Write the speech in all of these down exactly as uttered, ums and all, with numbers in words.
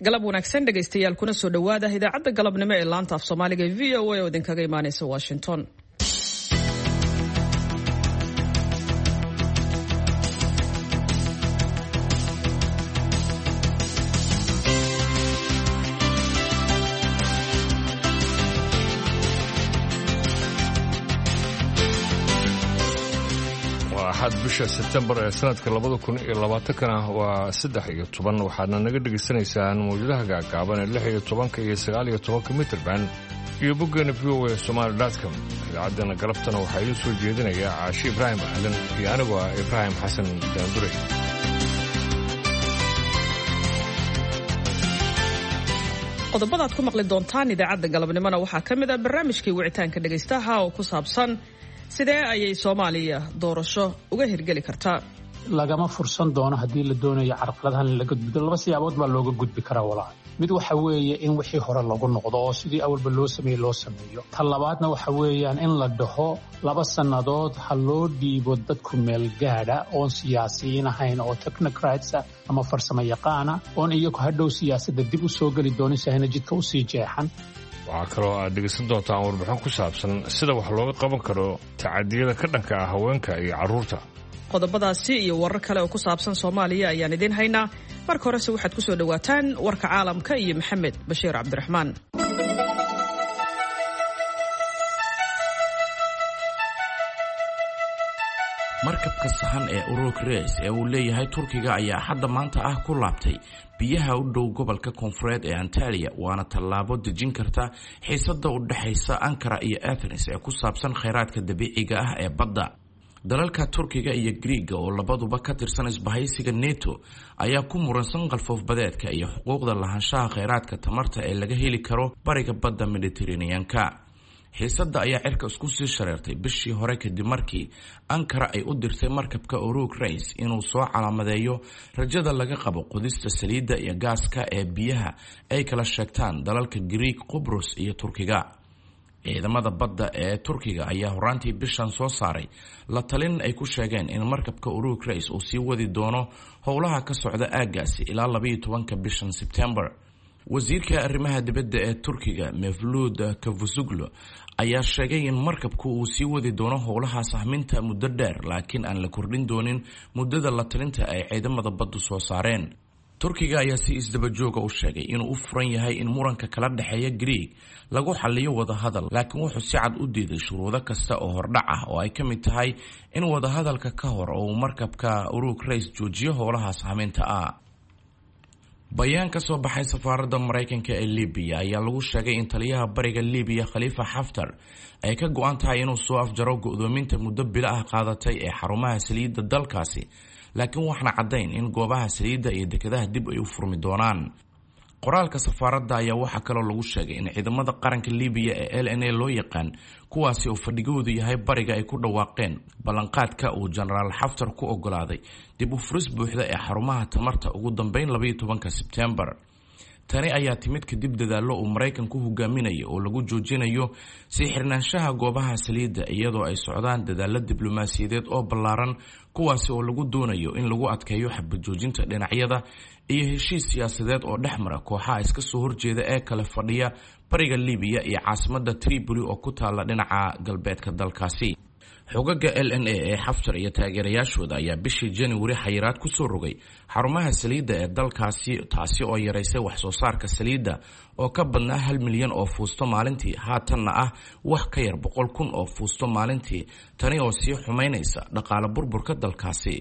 galab wanaagsan dhegaystayaal kuna soo dhawaada idaacadda galabnimo ee laanta af Soomaaliga ee V O A oo idinkaga imaanaysa Washington. bisha September ee sanadka labada kun iyo labaatan waa saddex iyo toban waxaadna naga dhageysanaysaan mawjadaha gaagaaban ee lix iyo toban iyo sagaal iyo toban mitir band iyo boggeena V O A Somali dot com. idaacadana galabtana waxaa idin soo jeedinaya Caashi Ibraahim Ahlan iyo anigoo ah Ibraahim Xasan Daandure. qodobada aad ku maqli doontaan idaacadda galabnimona waxaa ka mid ah barnaamijkii wicitaanka dhegaystaha oo ku saabsan sidee ayay Soomaaliya doorasho uga hirgeli kartaa. lagama fursan doono haddii la doonayo carqaladahan in laga gudbo laba siyaabood baa looga gudbi karaa walaal. mid waxa weeye in wixii hore lagu noqdo oo sidii awalba loo sameeyey loo sameeyo. tan labaadna waxa weeyaan in la dhaho laba sannadood ha loo dhiibo dadku meel gaadha oon siyaasiyiin ahayn oo technocrats ama farsamo yaqaana oon iyagu hadhow siyaasadda dib u soo geli doonin sahayna jidka u sii jeexan. waxaa kaloo aad dhegaysan doontaan warbixin ku saabsan sida wax looga qaban karo tacadiyada ka dhanka ah haweenka iyo carruurta. qodobadaasi iyo warar kale oo ku saabsan Soomaaliya ayaan idin haynaa. marka horese waxaad ku soo dhawaataan warka caalamka iyo Maxamed Bashiir Cabdiraxmaan. markabka sahan ee Uruk Reis ee uu leeyahay Turkiga ayaa hadda maanta ah ku laabtay biyaha u dhow gobolka koonfureed ee Antalya, waana tallaabo dejin karta xiisadda u dhaxaysa Ankara iyo Athens ee ku saabsan kheyraadka dabiiciga ah ee badda. dalalka Turkiga iyo Greega oo labaduba ka tirsan isbahaysiga NATO ayaa ku muransan qalfoof badeedka iyo xuquuqda lahaanshaha kheyraadka tamarta ee laga heli karo bariga badda Mediterranean-ka. xiisadda ayaa cirka isku sii shareertay bishii hore kadib markii Ankara ay u dirtay markabka Uruk Reis inuu soo calaamadeeyo rajada laga qabo qodista saliidda iyo gaaska ee biyaha ay kala sheegtaan dalalka Greek, Qobrus iyo Turkiga. ciidamada badda ee Turkiga ayaa horaantii bishan soo saaray la talin ay ku sheegeen in markabka Uruk Reis uu sii wadi doono howlaha ka socda aaggaasi ilaa laba iyo tobanka bishan September. wasiirka arrimaha dibadda ee Turkiga Mevlut Cavusoglu ayaa sheegay in markabku uu sii wadi doono howlaha sahminta muddo dheer, laakiin aan la kordhin doonin muddada la talinta ay ciidamada baddu soo saareen. Turkiga ayaa si isdaba jooga u sheegay inuu u furan yahay in muranka kala dhexeeya Greek lagu xalliyo wada hadal, laakiin wuxuu si cad u diiday shuruudo kasta oo hordhac ah oo ay ka mid tahay in wada hadalka ka hor uu markabka Uruk Reis joojiyo howlaha sahminta ah. bayaan ka soo baxay safaaradda Mareykanka ee Libiya ayaa lagu sheegay in taliyaha bariga Libiya Khalifa Haftar ay ka go'an tahay inuu soo afjaro go'doominta muddo bilo ah qaadatay ee xarumaha saliidda dalkaasi, laakiin waxna caddayn in goobaha saliidda iyo dekedaha dib ay u furmi doonaan. qoraalka safaaradda ayaa waxaa kaloo lagu sheegay in ciidamada qaranka Libiya ee L N A loo yaqaan kuwaasi oo fadhigoodu yahay bariga ay ku dhawaaqeen ballanqaadka uu Generaal Haftar ku ogolaaday dib u furis buuxda ee xarumaha tamarta ugu dambeyn laba iyo tobanka September. tani ayaa timid kadib dadaallo uu Mareykanku hogaaminayo oo lagu joojinayo sii xirnaanshaha goobaha saliidda, iyadoo ay socdaan dadaallo diblomaasiyadeed oo ballaaran kuwaasi oo lagu doonayo in lagu adkeeyo xabad joojinta dhinacyada iyo heshiis siyaasadeed oo dhexmara kooxaha iska soo horjeeda ee kala fadhiya bariga Libiya iyo caasimadda Tripoli oo ku taala dhinaca galbeedka dalkaasi. xogaga L N A ee Haftar iyo taageerayaashooda ayaa bishii January xayiraad ku soo rogay xarumaha saliidda ee dalkaasi, taasi oo yaraysay wax soo saarka saliidda oo ka badnaa hal milyan oo fuusto maalintii, haatanna ah wax ka yar boqol kun oo fuusto maalintii, tani oo sii xumaynaysa dhaqaale burburka dalkaasi.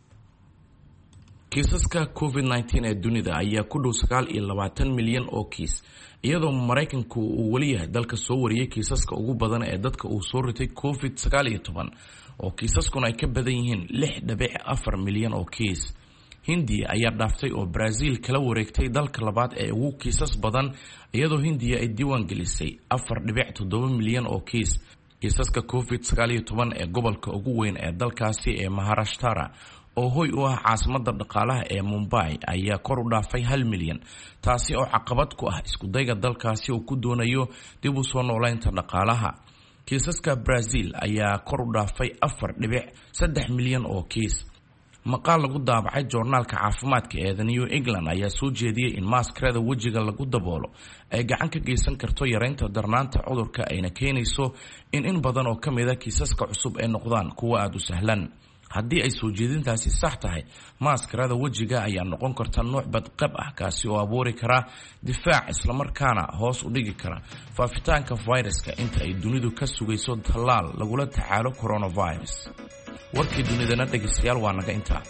kiisaska covid nineteen ee dunida ayaa ku dhow sagaal iyo labaatan milyan oo kiis, iyadoo Mareykanku uu wali yahay dalka soo wariyay kiisaska ugu badan ee dadka uu soo ritay covid sagaal iyo toban, oo kiisaskuna ay ka badan yihiin lix dhibic afar milyan oo kiis. Hindiya ayaa dhaaftay oo Brazil kala wareegtay dalka labaad ee ugu kiisas badan, iyadoo Hindiya ay diiwaan gelisay afar dhibic toddoba milyan oo kiis. kiisaska covid sagaal iyo toban ee gobolka ugu weyn ee dalkaasi ee Maharashtra oo hoy u ah caasimadda dhaqaalaha ee Mumbai ayaa kor u dhaafay hal milyan, taasi oo caqabad ku ah isku dayga dalkaasi oo ku doonayo dib u soo noolaynta dhaqaalaha. kiisaska Brazil ayaa kor u dhaafay afar dhibic saddex milyan oo kiis. maqaal lagu daabacay joornaalka caafimaadka ee The New England ayaa soo jeediyey in maaskarada wejiga lagu daboolo ay gacan ka geysan karto yareynta darnaanta cudurka ayna keenayso in in badan oo ka mid a kiisaska cusub ay noqdaan kuwa aada u sahlan. haddii ay soo jeedintaasi sax tahay, maaskarada wejiga ayaa noqon karta nooc badqab ah kaasi oo abuuri kara difaac islamarkaana hoos u dhigi kara faafitaanka viruska inta ay dunidu ka sugayso tallaal lagula tacaalo coronavirus. warkii dunidana dhegaystayaal waa naga intaa.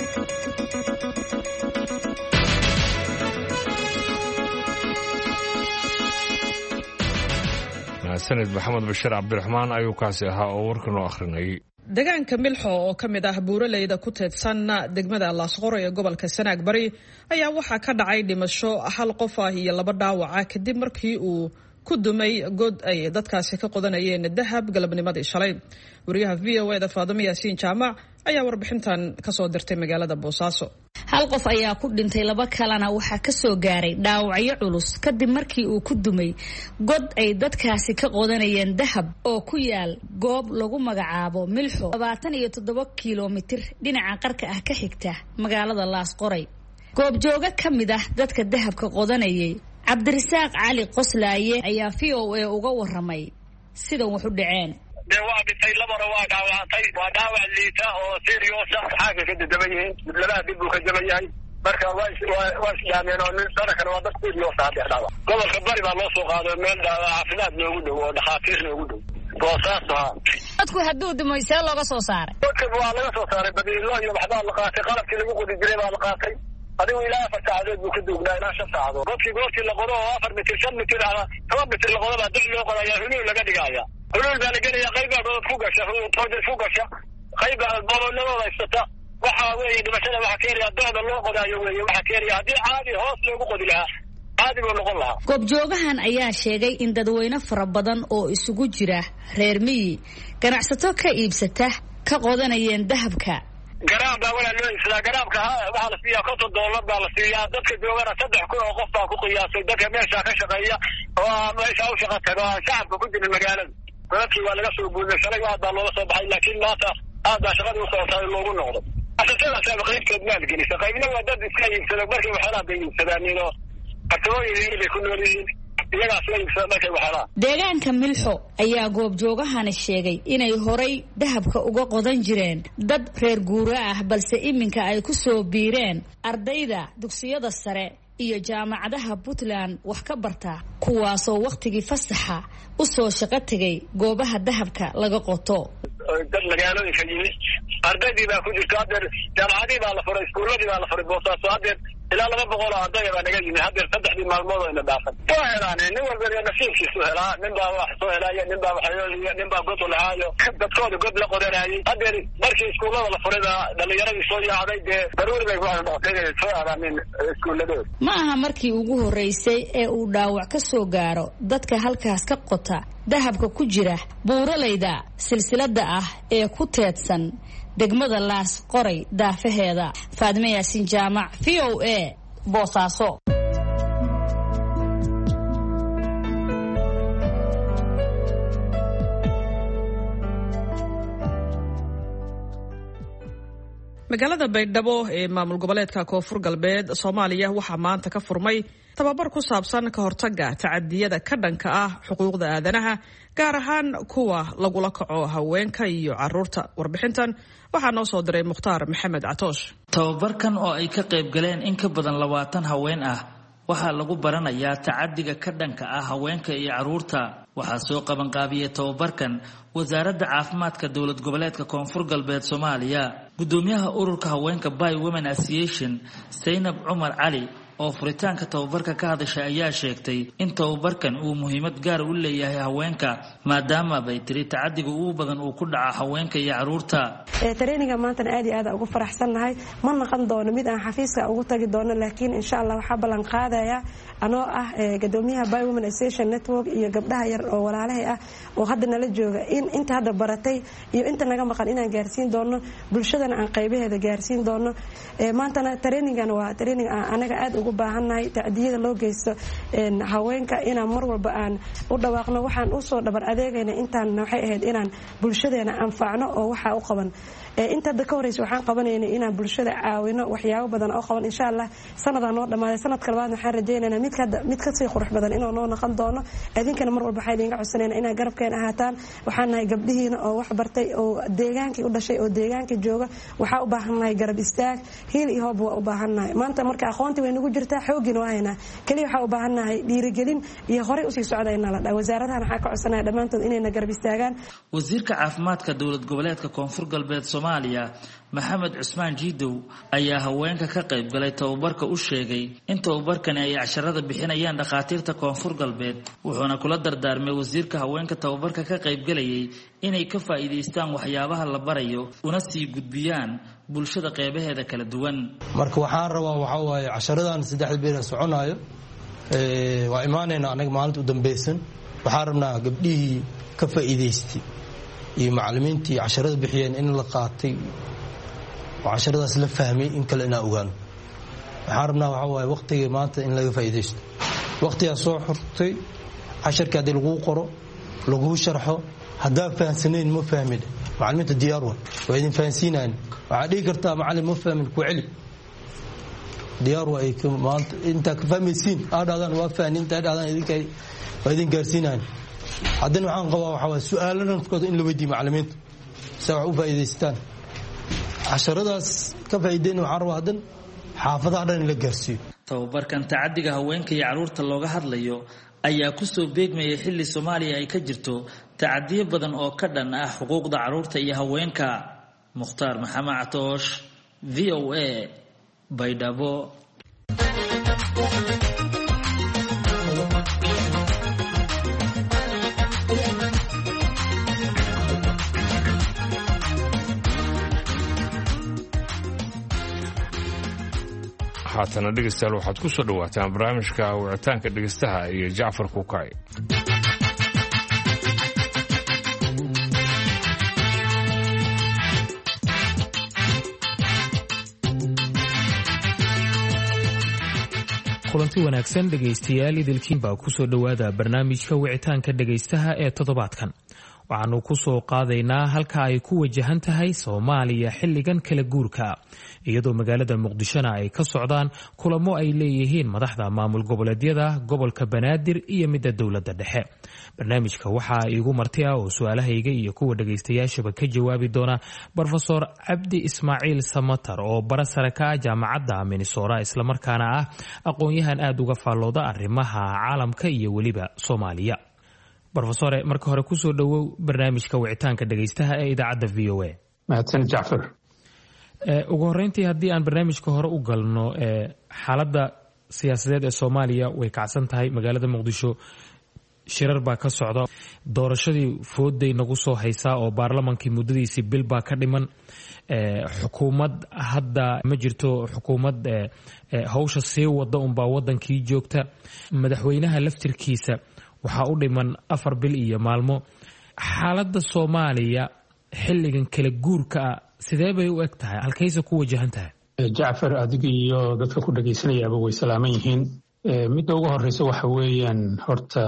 sanad maxamed bashir cabdiraxmaan ayuu kaasi ahaa oo warkan u akhrinayay. deegaanka milxo oo ka mid ah buuraleyda ku teedsan degmada laasqoro ee gobolka sanaag bari ayaa waxaa ka dhacay dhimasho hal qof ah iyo laba dhaawaca kadib markii uu ku dumay god ay dadkaasi ka qodanayeen dahab galabnimadii shalay. wariyaha v o eda faadimo yaasiin jaamac ayaa warbixintan kasoo dirtay magaalada boosaaso. hal qof ayaa ku dhintay, laba kalena waxaa ka soo gaaray dhaawacyo culus kadib markii uu ku dumay god ay dadkaasi ka qodanayeen dahab oo ku yaal goob lagu magacaabo milxo labaatan iyo toddoba kilomitir dhinaca qarka ah ka xigta magaalada laasqoray. goobjooga ka mid ah dadka dahabka qodanayay cabdirasaaq cali qoslaaye ayaa v o a uga waramay sidan wax u dhaceen. de waa dhintay labana waa dhaawacantay, waa dhaawac liita oo serious ah, xaaga ka dadaba yihiin, labaha dib buu ka jaba yahay, marka waa waa isyaameen oo nin sarakana waa dad serious ah hadda dhaawac. gobolka bari baa loo soo qaaday meel caafimaad noogu dhow oo dhakhaatiir noogu dhow boosaaso. dadku hadduu dumay see looga soo saaray? dadka waa laga soo saaray badiilo iyo waxbaa la qaatay, qalabkii lagu qodi jiray baa la qaatay, adigu ilaa afar saacadood buu ka duugnaa ilaa shan saacadood. godkii goortii la qodo oo afar mitir shan mitir ama toban mitir la qodo baa doc loo qodayaa, huluul laga dhigaya, huluul baa la gelaya, qaybbaa dood ku gasha dood ku gasha, qaybbaa boolooladooda haysata. waxa weeye dhimashada waxaa keenaya docda loo qodaayo weeye, waxaa keenaya haddii caadi hoos loogu qodi lahaa caadi buu noqon lahaa. goobjoogahan ayaa sheegay in dadweyne fara badan oo isugu jira reer miyi, ganacsato ka iibsata ka qodanayeen dahabka. garaam baa walaa loo iibsadaa, garaamka waxaa la siiyaa konton doolar baa la siiyaa, dadka joogana saddex kun oo qof baa ku qiyaasay, dadka meeshaa ka shaqeeya oo meeshaa u shaqa taga oo shacabka ku jira magaalada. dadkii waa laga soo guuday, shalay aad baa looga soo baxay, laakiin maanta aad baa shaqadii usocotay loogu noqdo. asasadaasaba qaybtood maalgelisa, qaybna waa dad iska iibsada markay waxyaalaha bay iibsadaanin oo fartamooyin yari bay ku nool yihiin, iyagaas la iibsada markay waxyaalaha. deegaanka milxo ayaa goobjoogahani sheegay inay horay dahabka uga qodan jireen dad reer guura ah, balse iminka ay ku soo biireen ardayda dugsiyada sare iyo jaamacadaha Puntland wax ka barta, kuwaasoo waqtigii fasaxa u soo shaqo tagay goobaha dahabka laga qoto. dad magaalooyinka yimid, ardaydii baa ku jirta, haddeer jaamacadii baa la furay, iskuuladii baa la furay boosaaso, haddeer ilaa laba boqol oo ardaya baa naga yimid, haddeer saddexdii maalmood oo ina dhaafan. soo helaane nin walba nasiibkiisu helaa, nin baa wax soo helaayo, nin baa waxyooliyo, nin baa god u lahaayo, dadkooda god la qodanayay. haddeer markii iskuullada la furay baa dhalinyaradii soo yaacday, dee daruuri bay ku noqotay inay soo aadaanin iskuuladooda. ma aha markii ugu horeysay ee uu dhaawac ka soo gaaro dadka halkaas ka qota dahabka ku jira buuraleyda silsilada ah ee ku teedsan degmada laas qoray daafaheeda. faadimo yaasiin jaamac, v o a, boosaaso. magaalada baydhabo ee maamul goboleedka koonfur galbeed Soomaaliya waxaa maanta ka furmay tababar ku saabsan ka hortagga tacadiyada ka dhanka ah xuquuqda aadanaha, gaar ahaan kuwa lagula kaco haweenka iyo caruurta. warbixintan waxaa noo soo diray Mukhtaar Maxamed Catoosh. tababarkan oo ay ka qayb galeen in ka badan labaatan haween ah waxaa lagu baranayaa tacadiga ka dhanka ah haweenka iyo caruurta. waxaa soo qaban qaabiyay tababarkan wasaaradda caafimaadka dowlad goboleedka koonfur galbeed Soomaaliya. gudoomiyaha ururka haweenka Bay Women Association Zainab Umar Ali oo furitaanka tababarka ka hadashay ayaa sheegtay in tababarkan uu muhiimad gaar u leeyahay haweenka, maadaama bay tiri tacadiga ugu badan uu ku dhaca haweenka iyo caruurta. ee traininga maanta aad iyo aad ugu faraxsanahay, ma naqan doono mid aan xafiiska ugu tagi doono, laakiin insha Allah waxa balan qaadaya anoo ah gudoomiyaha Bay Women Association Network iyo gabdhaha yar oo walaalahay ah oo hadda nala jooga in inta hadda baratay iyo inta naga maqan inaan gaarsiin doono bulshadana aan qaybaheeda gaarsiin doono. ee maantana trainingan waa training anaga aad ugu baahannahay tacdiyada loo geysto haweenka inaan mar walba aan u dhawaaqno waxaan usoo dhabar adeegayna intaan waxay ahayd inaan bulshadeena anfacno oo waxaa u qaban inta hadda ka horeysa waxaan qabanayna inaan bulshada caawino waxyaabo badan oo qaban insha allah sanadaa noo dhammaaday sanadka labaadna waxaan rajaynaynaa mid mid kasii qurux badan inuu noo noqon doono idinkana mar walba waxaa idinga codsanayna inaad garabkeena ahaataan waxaan nahay gabdhihiina oo wax bartay oo deegaankii u dhashay oo deegaankii jooga waxaa u baahannahay garab istaag hiil iyo hoob waa u baahannahay maanta marka aqoontii way nagu jirtaa xooggiina waa haynaa keliya waxaa u baahannahay dhiirigelin iyo horey usii socdayna la dhaa wasaaradahan waxaa ka codsanaya dhammaantood inayna garab istaagaan wasiirka caafimaadka dowlad goboleedka koonfur galbeed Soomaaliya Maxamed Cusmaan Jiidow ayaa haweenka ka qayb galay tababarka u sheegay in tababarkan ay casharada bixinayaan dhaqaatiirta koonfur galbeed wuxuuna kula dardaarmay wasiirka haweenka tababarka ka qayb galayay inay ka faa'iideystaan waxyaabaha la barayo una sii gudbiyaan bulshada qeybaheeda kala duwan marka waxaan rabaa waxa waaye casharadan saddex beer soconayo ee waa imaanayna anaga maalinta u dambaysan waxaan rabnaa gabdhihii ka faa'iideystay iyo macallimiintii casharada bixiyeen in la qaatay casharadaas la fahmay in kale inaa ogaan waxaan rabnaa waxa waaye waqtiga maanta in laga faa'iideysto waqtigaa soo xurtay casharka haddii lagu qoro lagu sharxo haddaa fahansanayn ma fahmin macallimiinta diyaar waa waa idin fahansiinayaan waxaa dhihi kartaa macallin ma fahmin ku celi diyaar waa ay maanta intaa ka fahmaysiin aa dhahdaan waa fahnin intaa dhahdaan idinka waa idin gaarsiinayaan haddana waxaan qabaa waxaa waaye su-aalo nafkooda in la weydiiyo macallimiinta si wax u faa'iidaystaan casharadaas ka faa'iideyna waxaan rabaa haddan xaafadaha dhan in la gaarsiiyo tababarkan tacadiga haweenka iyo carruurta looga hadlayo ayaa ku soo beegmayay xilli Soomaaliya ay ka jirto tacadiyo badan oo ka dhan ah xuquuqda carruurta iyo haweenka Mukhtaar Maxamed Catoosh V O A Baydhabo haatana dhegeystayaal waxaad ku soo dhawaataan barnaamijka wicitaanka dhegeystaha iyo Jacfar Kukay kulanti wanaagsan dhegaystayaal idilkiin baa ku soo dhowaada barnaamijka wicitaanka dhegaystaha ee toddobaadkan waxaanu ku soo qaadaynaa halka ay ku wajahan tahay Soomaaliya xilligan kala guurka iyadoo magaalada Muqdishona ay ka socdaan kulamo ay leeyihiin madaxda maamul goboleedyada gobolka Banaadir iyo midda dowladda dhexe barnaamijka waxaa iigu marti ah oo su'aalahayga iyo kuwa dhagaystayaashaba ka jawaabi doona Professor Cabdi Ismaaciil Samatar oo bara sare ka ah jaamacadda Minnesota isla markaana ah aqoon-yahan aad uga faallooda arrimaha caalamka iyo weliba Soomaaliya Professor marka hore ku soo dhawow barnaamijka wicitaanka dhagaystaha ee idaacadda V O A mahadsan Jacfar ee ugu horeyntii haddii aan barnaamijka hore u galno ee xaaladda siyaasadeed ee Soomaaliya way kacsan tahay magaalada Muqdisho shirar baa ka socda doorashadii fooday nagu soo haysaa oo baarlamaankii muddadiisii bil baa ka dhiman ee xukuumad hadda ma jirto xukuumad ee hawsha sii wada un baa wadankii joogta madaxweynaha laftirkiisa waxaa u dhiman afar bil iyo maalmo xaaladda Soomaaliya xilligan kala guurka ah sidee bay u eg tahay halkaysa ku wajahan tahay Jacfar adiga iyo dadka ku dhageysanayaba way salaaman yihiin midda ugu horeysa waxa weeyaan horta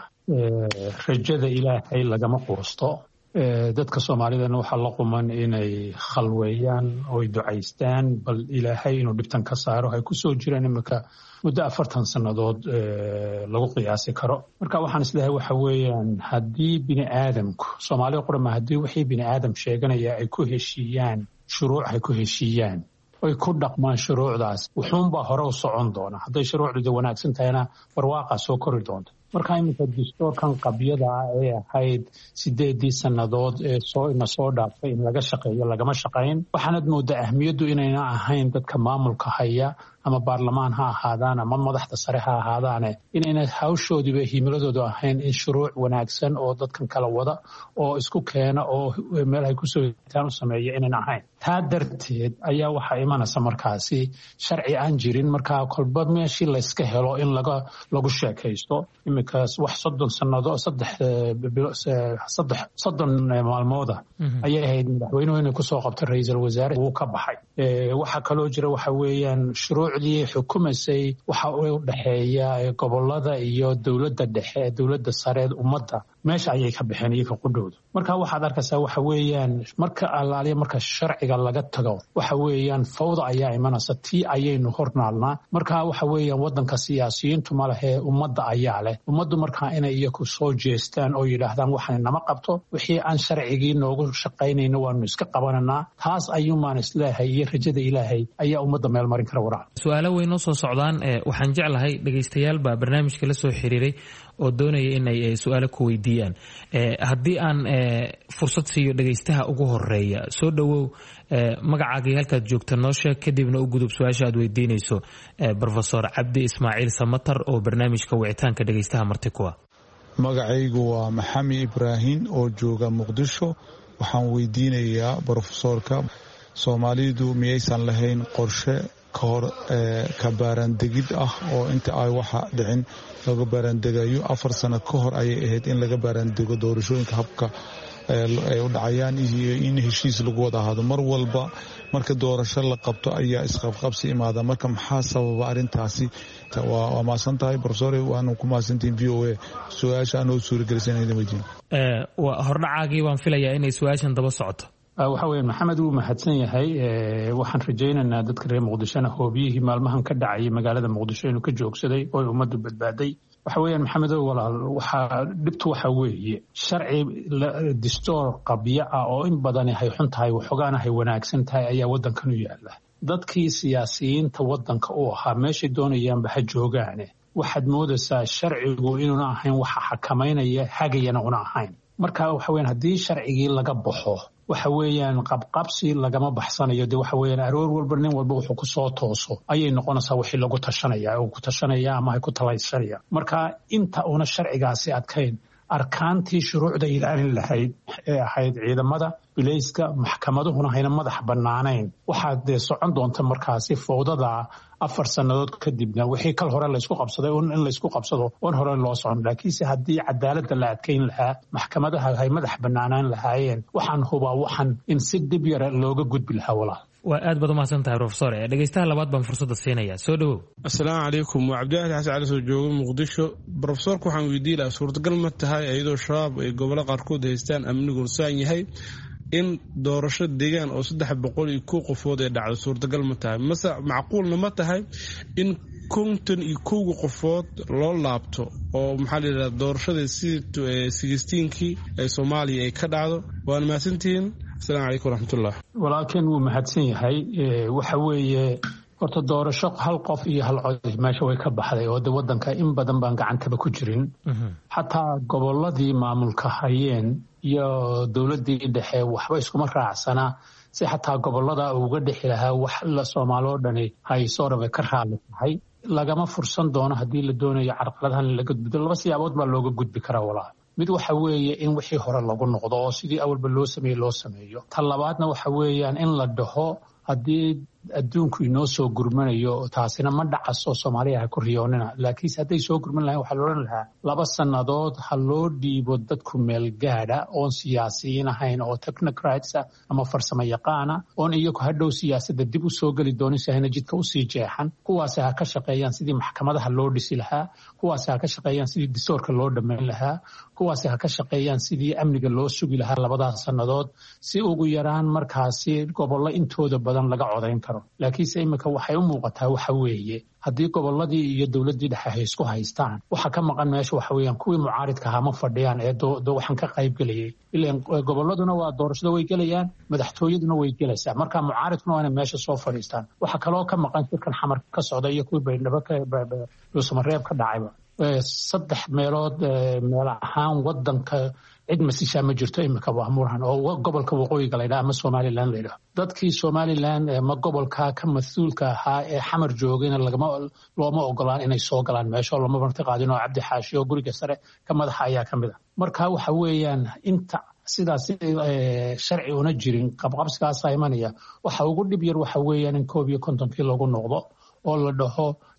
rajada Ilaahay lagama quusto dadka Soomaalidana waxa la quman inay khalweeyaan oo ay ducaystaan bal Ilaahay inuu dhibtan ka saaro ay ku soo jiraan imika muddo afartan sanadood lagu qiyaasi karo marka waxaan isleeyahay waxa weeyaan haddii bini aadamku Soomaaliya qorma haddii wixii bini aadam sheeganaya ay ku heshiiyaan shuruuc ay ku heshiiyaan ay ku dhaqmaan shuruucdaas wuxuunbaa hore u socon doona hadday shuruucdu wanaagsan tahayna barwaaqa soo kori doonta marka imika dastuurkan qabyada ah ee ahayd sideedii sanadood ee soo ina soo dhaafay in laga shaqeeyo lagama shaqayn waxaanad moodaa ahmiyaddu inayna ahayn dadka maamulka haya ama baarlamaan ha ahaadaan ama madaxda sare ha ahaadaane inayna hawshoodiiba himiladoodu ahayn in shuruuc wanaagsan oo dadkan kala wada oo isku keena oo meel ay kusoo hitaan u sameeya inayna ahayn taa darteed ayaa waxaa imanaysa markaasi sharci aan jirin markaa kolba meeshii layska helo in laga lagu sheekaysto iminkaas wax soddon sanado saddex saddex soddon maalmooda ayay ahayd madaxweynuhu inay kusoo qabtay ra-iisul wasaare wuu ka baxay waxaa kaloo jira waxa weeyaan shuruuc shuruucdii xukumaysay waxa u dhexeeya gobolada iyo dowladda dhexe dowladda sare ummadda meesha ayay ka baxeen iyaga qudhowda marka waxaad arkaysaa waxa weeyaan marka allaaliya marka sharciga laga tago waxa weeyaan fawda ayaa imanaysa tii ayaynu hornaalnaa marka waxa weeyaan waddanka siyaasiyiintu ma lehe ummadda ayaa leh ummaddu markaa inay iyagu soo jeestaan oo yidhaahdaan waxaan nama qabto wixii aan sharcigii noogu shaqaynayno waanu iska qabananaa taas ayuumaan isleehay iyo rajada ilaahay ayaa ummadda meel marin kara waraa su-aalo way noo soo socdaan waxaan jeclahay dhegaystayaal baa barnaamijka la soo xiriiray oo doonaya inay su-aalo ku weydiiyaan haddii aan fursad siiyo dhegaystaha ugu horeeya soo dhowow magacaagii halkaad joogta noo sheeg kadibna u gudub su-aasha aad weydiinayso brofesor cabdi ismaaciil samatar oo barnaamijka wicitaanka dhegaystaha marti kuwa magacaygu waa maxamed ibraahim oo jooga muqdisho waxaan weydiinayaa brofesorka soomaalidu miyaysan lahayn qorshe ka hor ka baaraandegid ah oo inta ay waxa dhicin laga baaraandegayo afar sano ka hor ayay ahayd in laga baaraandego doorashooyinka habka ay u dhacayaan iyo in heshiis lagu wada ahaado mar walba marka doorasho la qabto ayaa isqabqabsi imaada marka maxaa sababa arrintaasi waa maasan tahay brofesor waanu ku maasantiin v o a su-aasha anoo suuragelisanaydin weydiin hordhacaagii waan filayaa inay su-aashan daba socoto waxa weeye maxamed wuu mahadsan yahay waxaan rajaynaynaa dadka reer muqdishona hoobiyihii maalmahan ka dhacayay magaalada muqdisho inuu ka joogsaday oo ummaddu badbaaday waxa weeyaan maxamedow walaal waxaa dhibtu waxa weeye sharci distoor qabyo ah oo in badani hay xun tahay waxoogaana hay wanaagsan tahay ayaa waddankan u yaala dadkii siyaasiyiinta waddanka u ahaa meeshay doonayaanba ha joogaane waxaad moodaysaa sharcigu inuuna ahayn waxa xakamaynaya hagayana una ahayn marka waxa weeyaan haddii sharcigii laga baxo waxa weeyaan qabqabsi lagama baxsanayo dee waxa weeyaan aroor walba nin walba wuxuu ku soo tooso ayay noqonaysaa wixii lagu tashanaya oo ku tashanaya ama ay ku talaysanaya marka inta una sharcigaasi adkayn arkaantii shuruucda ilaalin lahayd ee ahayd ciidamada bilayska maxkamaduhuna hayna madax bannaanayn waxaa dee socon doonta markaasi fowdada afar sannadood kadibna wixii kal hore laysku qabsaday in laysku qabsado oon hore loo socon laakiinse haddii cadaaladda la adkayn lahaa maxkamadaha hay madax bannaanaan lahaayeen waxaan hubaa waxan in si dib yara looga gudbi lahaa walaal waa aad baad umahadsan tahay profesor dhegaystaha labaad baan fursadda siinayaa soo dhowow assalaamu calaykum waa cabdiwaaxid xasan cali soo jooga muqdisho brofesorka waxaan weydiin lahaa suurtagal ma tahay iyadoo shabaab ay gobollo qaarkood haystaan amnigu saan yahay in doorasho deegaan oo saddex boqol iyo kow qofood ee dhacdo suurtagal ma tahay mase macquulna ma tahay in konton iyo kowga qofood loo laabto oo maxaa la yidhahda doorashada sidii sixteenkii ee soomaaliya ay ka dhacdo waana mahadsantihiin asalaamu calaykum waraxmatullah walaalkeen wuu mahadsan yahay waxa weeye horta doorasho hal qof iyo hal cod meesha way ka baxday oo de waddanka in badan baan gacantaba ku jirin xataa gobolladii maamulka hayeen iyo dowladdii dhexe waxba iskuma raacsana si xataa gobollada uga dhexi lahaa wax la soomaali oo dhani haysoo dhan way ka raali tahay lagama fursan doono haddii la doonayo carqaladahan laga gudbo laba siyaabood baa looga gudbi karaa walaal mid waxa weeye in wixii hore lagu noqdo oo sidii awalba loo sameeyey loo sameeyo tan labaadna waxa weeyaan in la dhaho haddii adduunku inoo soo gurmanayo taasina ma dhacaso soomaaliya ha ku riyoonina laakiinse hadday soo gurman lahayn waxaa loodhan lahaa laba sannadood ha loo dhiibo dadku meel gaadha oon siyaasiyiin ahayn oo technocrats ama farsamo yaqaana oon iyagu hadhow siyaasadda dib u soo geli doonin si hayna jidka usii jeexan kuwaasi ha ka shaqeeyaan sidii maxkamadaha loo dhisi lahaa kuwaasi ha ka shaqeeyaan sidii distoorka loo dhammayn lahaa kuwaasi ha ka shaqeeyaan sidii amniga loo sugi lahaa labadaas sannadood si ugu yaraan markaasi gobollo intooda badan laga codayn karo laakiinse iminka waxay u muuqataa waxa weeye haddii gobolladii iyo dowladdii dhexe hay isku haystaan waxa ka maqan meesha waxa weeyaan kuwii mucaaridka ahaa ma fadhiyaan ee waxaan ka qayb gelayay ilaan gobolladuna waa doorashada way gelayaan madaxtooyaduna way gelaysaa marka mucaaridkuna waa inay meesha soo fadhiistaan waxa kaloo ka maqan shirkan xamar ka socda iyo kuwii baydhabo dhuusamareeb ka dhacayba saddex meelood meel ahaan waddanka cid masishaa ma jirto iminka waamurahan oo gobolka waqooyiga laydhaha ama somalilan laydhaho dadkii somalilan ma gobolka ka mas-uulka ahaa ee xamar joogayna lagama looma ogolaan inay soo galaan meesha lama marti qaadin oo cabdi xaashi oo guriga sare ka madaxa ayaa ka mid a marka waxa weeyaan inta sidaas sharci una jirin qabqabsigaasa imanaya waxa ugu dhib yar waxa weeyaan in koob iyo kontonkii lagu noqdo oo la dhaho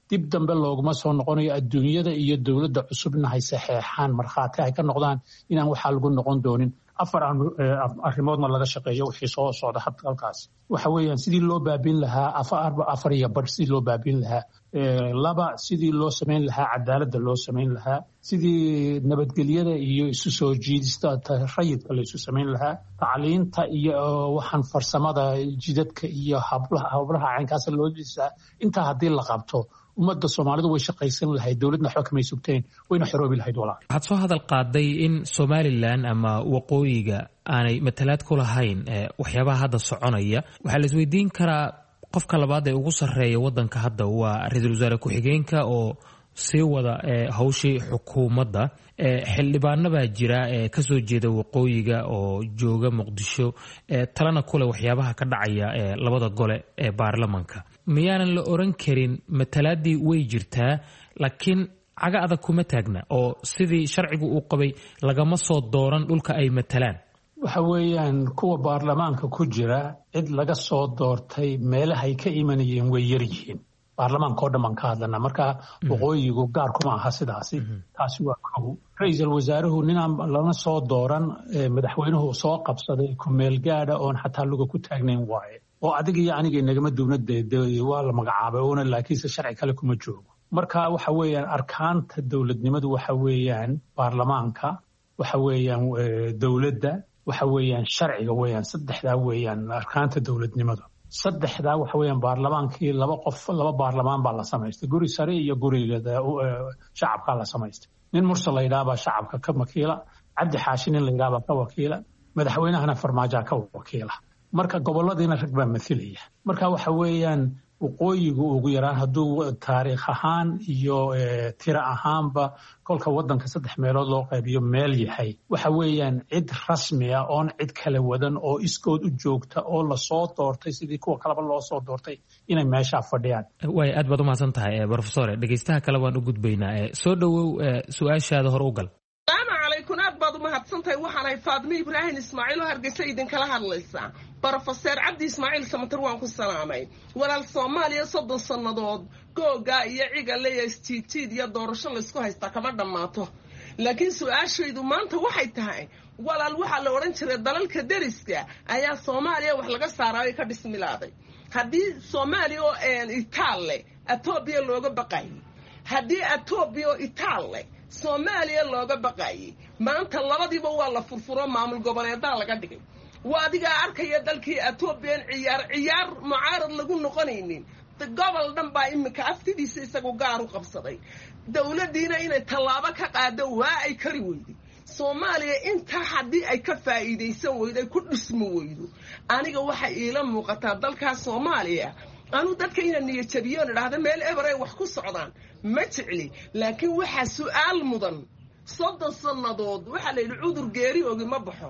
dib dambe looguma soo noqonayo adduunyada iyo dowladda cusubna hay saxeexaan markhaati ay ka noqdaan inaan waxaa lagu noqon doonin afar arrimoodna laga shaqeeyo wixii soo socda halkaas waxa weeyaan sidii loo baabin lahaa afar iyo bar sidii loo baabin lahaa laba sidii loo samayn lahaa cadaaladda loo samayn lahaa sidii nabadgelyada iyo isu soo jiidista rayidka la isu samayn lahaa tacliinta iyo waxaan farsamada jidadka iyo hablaha caynkaas loo jisaa intaa haddii la qabto ummadda Soomaalidu way shaqaysan lahayd dawladna waxba kamay sugteen wayna xoroobi lahayd walaa waxaad soo hadal qaaday in Somaliland ama waqooyiga aanay matalaad ku lahayn waxyaabaha hadda soconaya waxa la isweydiin karaa qofka labaad ee ugu sareeya wadanka hadda waa ra'iisul wasaare ku-xigeenka oo sii wada hawshii xukuumadda xildhibaano baa jira ee ka soo jeeda waqooyiga oo jooga Muqdisho talana kule waxyaabaha ka dhacaya labada gole ee baarlamaanka miyaanan la oran karin matalaadii way jirtaa laakiin caga adag kuma taagna oo sidii sharcigu uu qabay lagama soo dooran dhulka ay matalaan waxa weeyaan kuwa baarlamaanka ku jira cid laga soo doortay meelahay ka imanayeen way yar yihiin baarlamaanka oo dhan ka hadlana marka waqooyigu gaar kuma aha sidaasi taasi waa kow ra'iisul wasaaruhu ninaan lana soo dooran madaxweynuhu soo qabsaday ku meel gaadha oon xataa luga ku taagnayn waaye oo adiga iyo aniga inagama duwnadeeda waa la magacaabay oona laakiinse sharci kale kuma joogo marka waxa weeyaan arkaanta dowladnimadu waxa weeyaan baarlamaanka waxa weeyaan dowladda waxa weeyaan sharciga weeyaan saddexdaa weeyaan arkaanta dowladnimadu saddexdaa waxa weeyaan baarlamaankii laba qof laba baarlamaan baa la samaystay guri sare iyo guriga shacabka la samaystay nin mursal la yidhaahbaa shacabka ka wakiila cabdi xaashi nin la yidhaahbaa ka wakiila madaxweynahana farmaajo ka wakiila marka goboladiina rag baa mathilaya marka waxa weeyaan waqooyigu ugu yaraan hadduu taariikh ahaan iyo tiro ahaanba kolka wadanka saddex meelood loo qaybiyo meel yahay waxa weeyaan cid rasmi ah oon cid kale wadan oo iskood u joogta oo la soo doortay sidii kuwa kaleba loo soo doortay inay meesha fadhiyaan way aad baad u mahadsan tahay professor dhageystaha kale waan u gudbaynaa soo dhawow su'aashaada hor u gal aad baad u mahadsantahay waxaanahay faadmo ibraahim ismaaciil oo hargeysa idinkala hadlaysaa brofeser cabdi ismaaciil samatar waan ku salaamay walaal soomaaliya soddon sannadood googa iyo cigale iyo istiitiid iyo doorasho laysku haystaa kama dhammaato laakiin su-aashaydu maanta waxay tahay walaal waxaa la odhan jiray dalalka deriska ayaa soomaaliya wax laga saaraayo ka dhismilaaday haddii soomaaliya oo itaalle etoobiya looga baqayay haddii etoobiya oo itaalle soomaaliya looga baqayay maanta labadiiba waa la furfuro maamul goboleedaa laga dhigay waa adigaa arkaya dalkii etoobiyan ciyaar ciyaar mucaarad lagu noqonaynin gobol dhan baa iminka aftidiisa isagu gaar u qabsaday dowladdiina inay tallaabo ka qaado waa ay kari weyday soomaaliya intaa haddii ay ka faa'iidaysan weydo ay ku dhismi weydo aniga waxay iila muuqataa dalkaas soomaaliya anuu dadka ina niyadjabiyoon idhaahda meel eber ay wax ku socdaan ma jecli laakiin waxaa su'aal mudan soddon sannadood waxaa la yidhi cudur geeri ogi ma baxo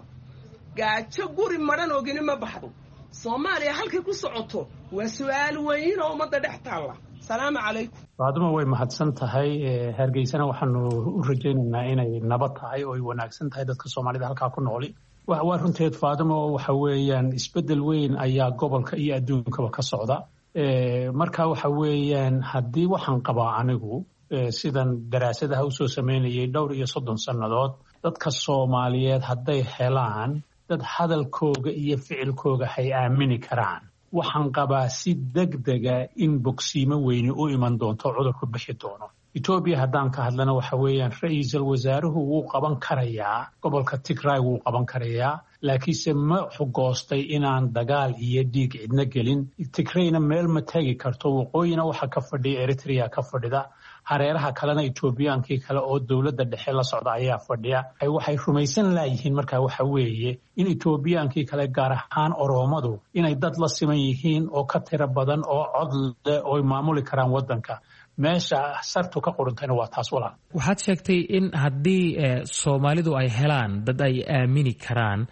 gaajo guri madhan ogini ma baxdo soomaaliya halkay ku socoto waa su'aal weyn oo ummadda dhex taalla salaamu calaykum faaduma way mahadsan tahay hargeysana waxaanu u rajaynaynaa inay nabad tahay oo ay wanaagsan tahay dadka soomaalida halkaa ku nooli waa runteed faaduma waxa weeyaan isbeddel weyn ayaa gobolka iyo adduunkaba ka socda marka waxa weeyaan haddii waxaan qabaa anigu sidan daraasadaha usoo samaynayay dhowr iyo soddon sannadood dadka soomaaliyeed hadday helaan dad hadalkooga iyo ficilkooga hay aamini karaan waxaan qabaa si degdega in bogsiimo weyni u iman doonto cudurku bixi doono etoobiya haddaan ka hadlana waxa weeyaan ra'iisul wasaaruhu wuu qaban karayaa gobolka tigray wuu qaban karayaa laakiinse ma xugoostay inaan dagaal iyo dhiig cidna gelin tigrayna meel ma tegi karto waqooyina waxa ka fadhiya eritrea ka fadhida hareeraha kalena etoobiyaankii kale oo dowladda dhexe la socda ayaa fadhiya waxay rumaysan laayihiin markaa waxa weeye in etoobiyaankii kale gaar ahaan oroomadu inay dad la siman yihiin oo ka tiro badan oo cod leh oo maamuli karaan waddanka meesha sartu ka qorantayna waa taas walaal waxaad sheegtay in haddii soomaalidu ay helaan dad ay aamini karaan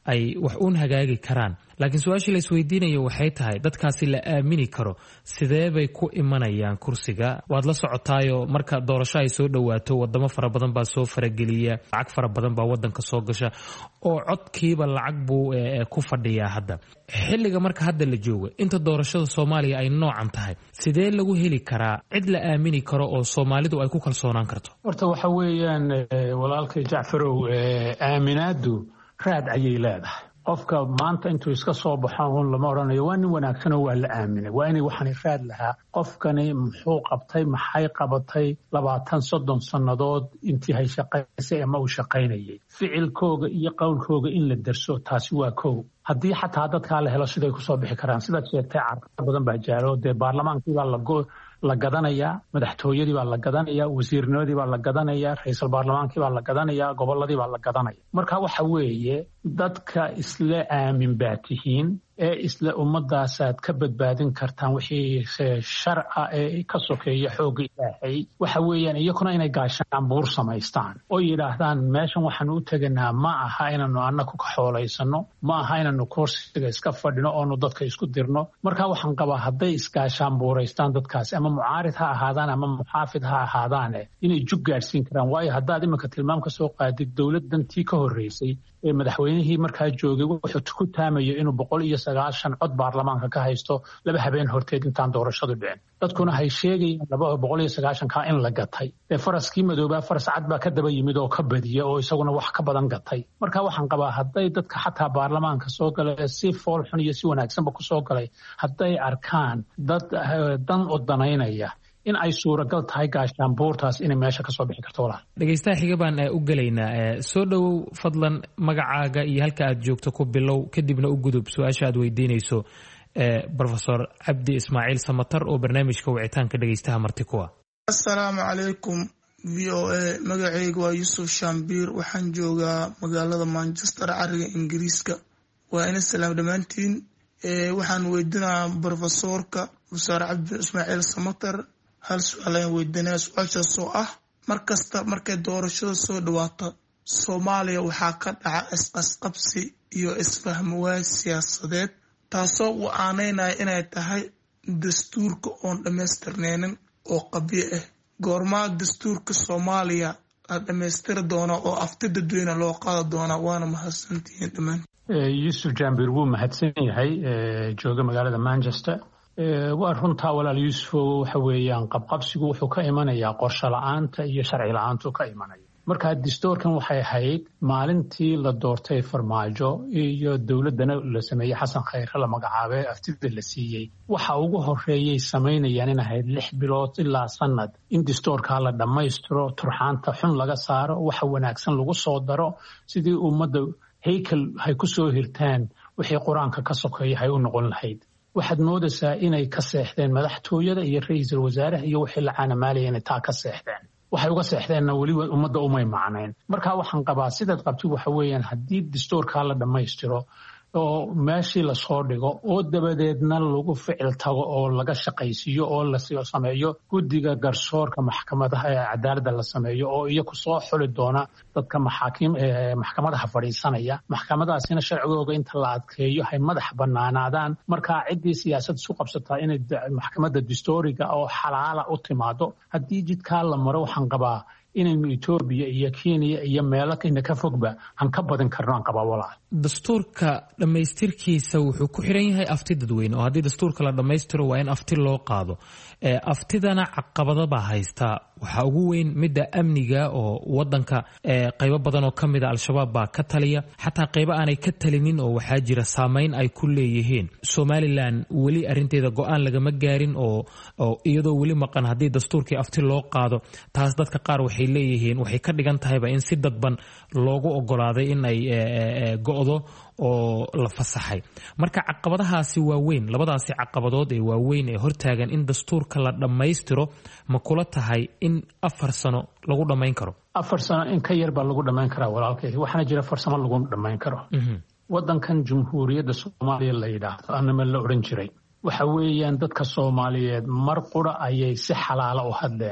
ay wax uun hagaagi karaan laakiin su-aashii la isweydiinayo waxay tahay dadkaasi la aamini karo sidee bay ku imanayaan kursiga waad la socotaayo marka doorasho ay soo dhowaato wadamo fara badan baa soo farageliya lacag fara badan baa wadanka soo gasha oo codkiiba lacag buu ku fadhiyaa hadda xilliga marka hadda la joogo inta doorashada Soomaaliya ay noocan tahay sidee lagu heli karaa cid la aamini karo oo Soomaalidu ay ku kalsoonaan karto horta waxa weeyaan walaalkay Jacfarow aaminaadu raad ayay leedahay qofka maanta intuu iska soo baxo lama oranayo waa nin wanaagsan oo waa la aaminay waa inay waxaan raad lahaa qofkani muxuu qabtay maxay qabatay labaatan soddon sanadood intii hay shaqaysay ama uu shaqaynayay ficilkooga iyo qowlkooga in la darso taasi waa koow haddii xataa dadka la helo siday ku soo bixi karaan sida sheegtay carqalad badan baa jaaro de baarlamaankii baa la la gadanaya madaxtooyadii baa la gadanaya wasiirnimadii baa la gadanaya ra'iisul baarlamaankii baa la gadanaya gobolladii baa la gadanaya marka waxa weeye dadka isla aamin baa tihiin ee isla ummadaasaad ka badbaadin kartaan wixii sharca ee ka sokeeya xoogga ilaahay waxa weeyaan iyaguna inay gaashaan buur samaystaan oo yidhaahdaan meeshan waxaan u teganaa ma aha inaanu annagu ka xoolaysano ma aha inaanu kursiga iska fadhino oonu dadka isku dirno marka waxaan qabaa hadday isgaashaan buuraystaan dadkaasi ama mucaarid ha ahaadaan ama muxaafid ha ahaadaane inay jug gaadhsiin karaan waayo haddaad iminka tilmaam ka soo qaadid dowladdantii ka horreysay ee madaxweynihii markaa joogay wuxuu ku taamayo inuu boqol iyo sagaashan cod baarlamaanka ka haysto laba habeen horteed intaan doorashadu dhicin dadkuna hay sheegayaan laba boqol iyo sagaashan ka in la gatay ee faraskii madoobaa faras cad baa ka daba yimid oo ka badiya oo isaguna wax ka badan gatay marka waxaan qabaa hadday dadka xataa baarlamaanka soo galay si fool xun iyo si wanaagsanba ku soo galay hadday arkaan dad dan u danaynaya in ay suuragal tahay gaashaan buurtaas inay meesha ka soo bixi karto walaal dhegeystaha xiga baan u gelaynaa soo dhowow fadlan magacaaga iyo halka aad joogto ku bilow kadibna u gudub su-aasha aad weydiinayso professor cabdi ismaaciil samatar oo barnaamijka wicitaanka dhegeystaha marti kuwa assalaamu calaykum v o a magacayga waa yuusuf shambiir waxaan joogaa magaalada manchester cariga ingiriiska waa ina salaam dhammaantiin waxaan weydiinayaa professorka professor cabdi ismaaciil samatar hal su-aal ayaan weydiinaya su-aashaasoo ah mar kasta markay doorashada soo dhawaato soomaaliya waxaa ka dhaca isqasqabsi iyo isfahmawaa siyaasadeed taasoo u aaneynaya inay tahay dastuurka oon dhammaystirneynin oo qabyo ah goormaa dastuurka soomaaliya la dhammaystiri doona oo afti dadweyne loo qaada doona waana mahadsantihiin dhammaan yuusuf jambir wuu mahadsan yahay jooga magaalada manchester waa runtaa walaal yuusufo waxa weeyaan qabqabsigu wuxuu ka imanayaa qorshe la-aanta iyo sharci la-aantu ka imanaya marka dastuurkan waxay ahayd maalintii la doortay farmaajo iyo dowladdana la sameeyey xasan khayre la magacaabay aftida la siiyey waxa ugu horeeyay samaynayaan in ahayd lix bilood ilaa sanad in dastuurkaa la dhammaystiro turxaanta xun laga saaro waxa wanaagsan lagu soo daro sidii ummadda haykel hay ku soo hirtaan wixii qur-aanka ka sokeeya hay u noqon lahayd waxaad moodaysaa inay ka seexdeen madaxtooyada iyo ra'iisul wasaaraha iyo wixii la caanamaalaya inay taa ka seexdeen waxay uga seexdeenna weliba ummadda umay macnayn marka waxaan qabaa sidaad qabtid waxa weeyaan haddii dastuurkaa la dhammaystiro oo meeshii lasoo dhigo oo dabadeedna lagu ficil tago oo laga shaqaysiiyo oo la sameeyo guddiga garsoorka maxkamadaha ee cadaaladda la sameeyo oo iyaku soo xuli doona dadka maxaakim maxkamadaha fadhiisanaya maxkamadaasina sharcigooga inta la adkeeyo hay madax bannaanaadaan markaa ciddii siyaasad isu qabsataa inay maxkamadda dastuuriga oo xalaala u timaado haddii jidkaa la maro waxaan qabaa inaynu etoobiya iyo kenya iyo meelo ina ka fogba aan ka badin karno aan qabaa walaal dastuurka dhammaystirkiisa wuxuu ku xiran yahay afti dadweyne oo haddii dastuurka la dhammaystiro waa in afti loo qaado aftidana caqabada baa haystaa waxaa ugu weyn midda amniga oo wadanka qaybo badan oo ka mida al-shabaab baa ka taliya xataa qaybo aanay ka talinin oo waxaa jira saameyn ay ku leeyihiin somalilan weli arinteeda go-aan lagama gaarin oo iyadoo weli maqan haddii dastuurkii afti loo qaado taas dadka qaar waxay leeyihiin waxay ka dhigan tahayba in si dadban loogu ogolaaday in ay go'do oo la fasaxay marka caqabadahaasi waa weyn labadaasi caqabadood ee waaweyn ee hortaagan in dastuurka la dhammaystiro ma kula tahay in afar sano lagu dhammayn karo afar sano in ka yar baa lagu dhammayn karaa walaalkay waxaana jira farsamo lagu dhammayn karo waddankan jumhuuriyadda soomaaliya la yidhaahdo anama la odhan jiray waxa weeyaan dadka soomaaliyeed mar qura ayay si xalaala u hadleen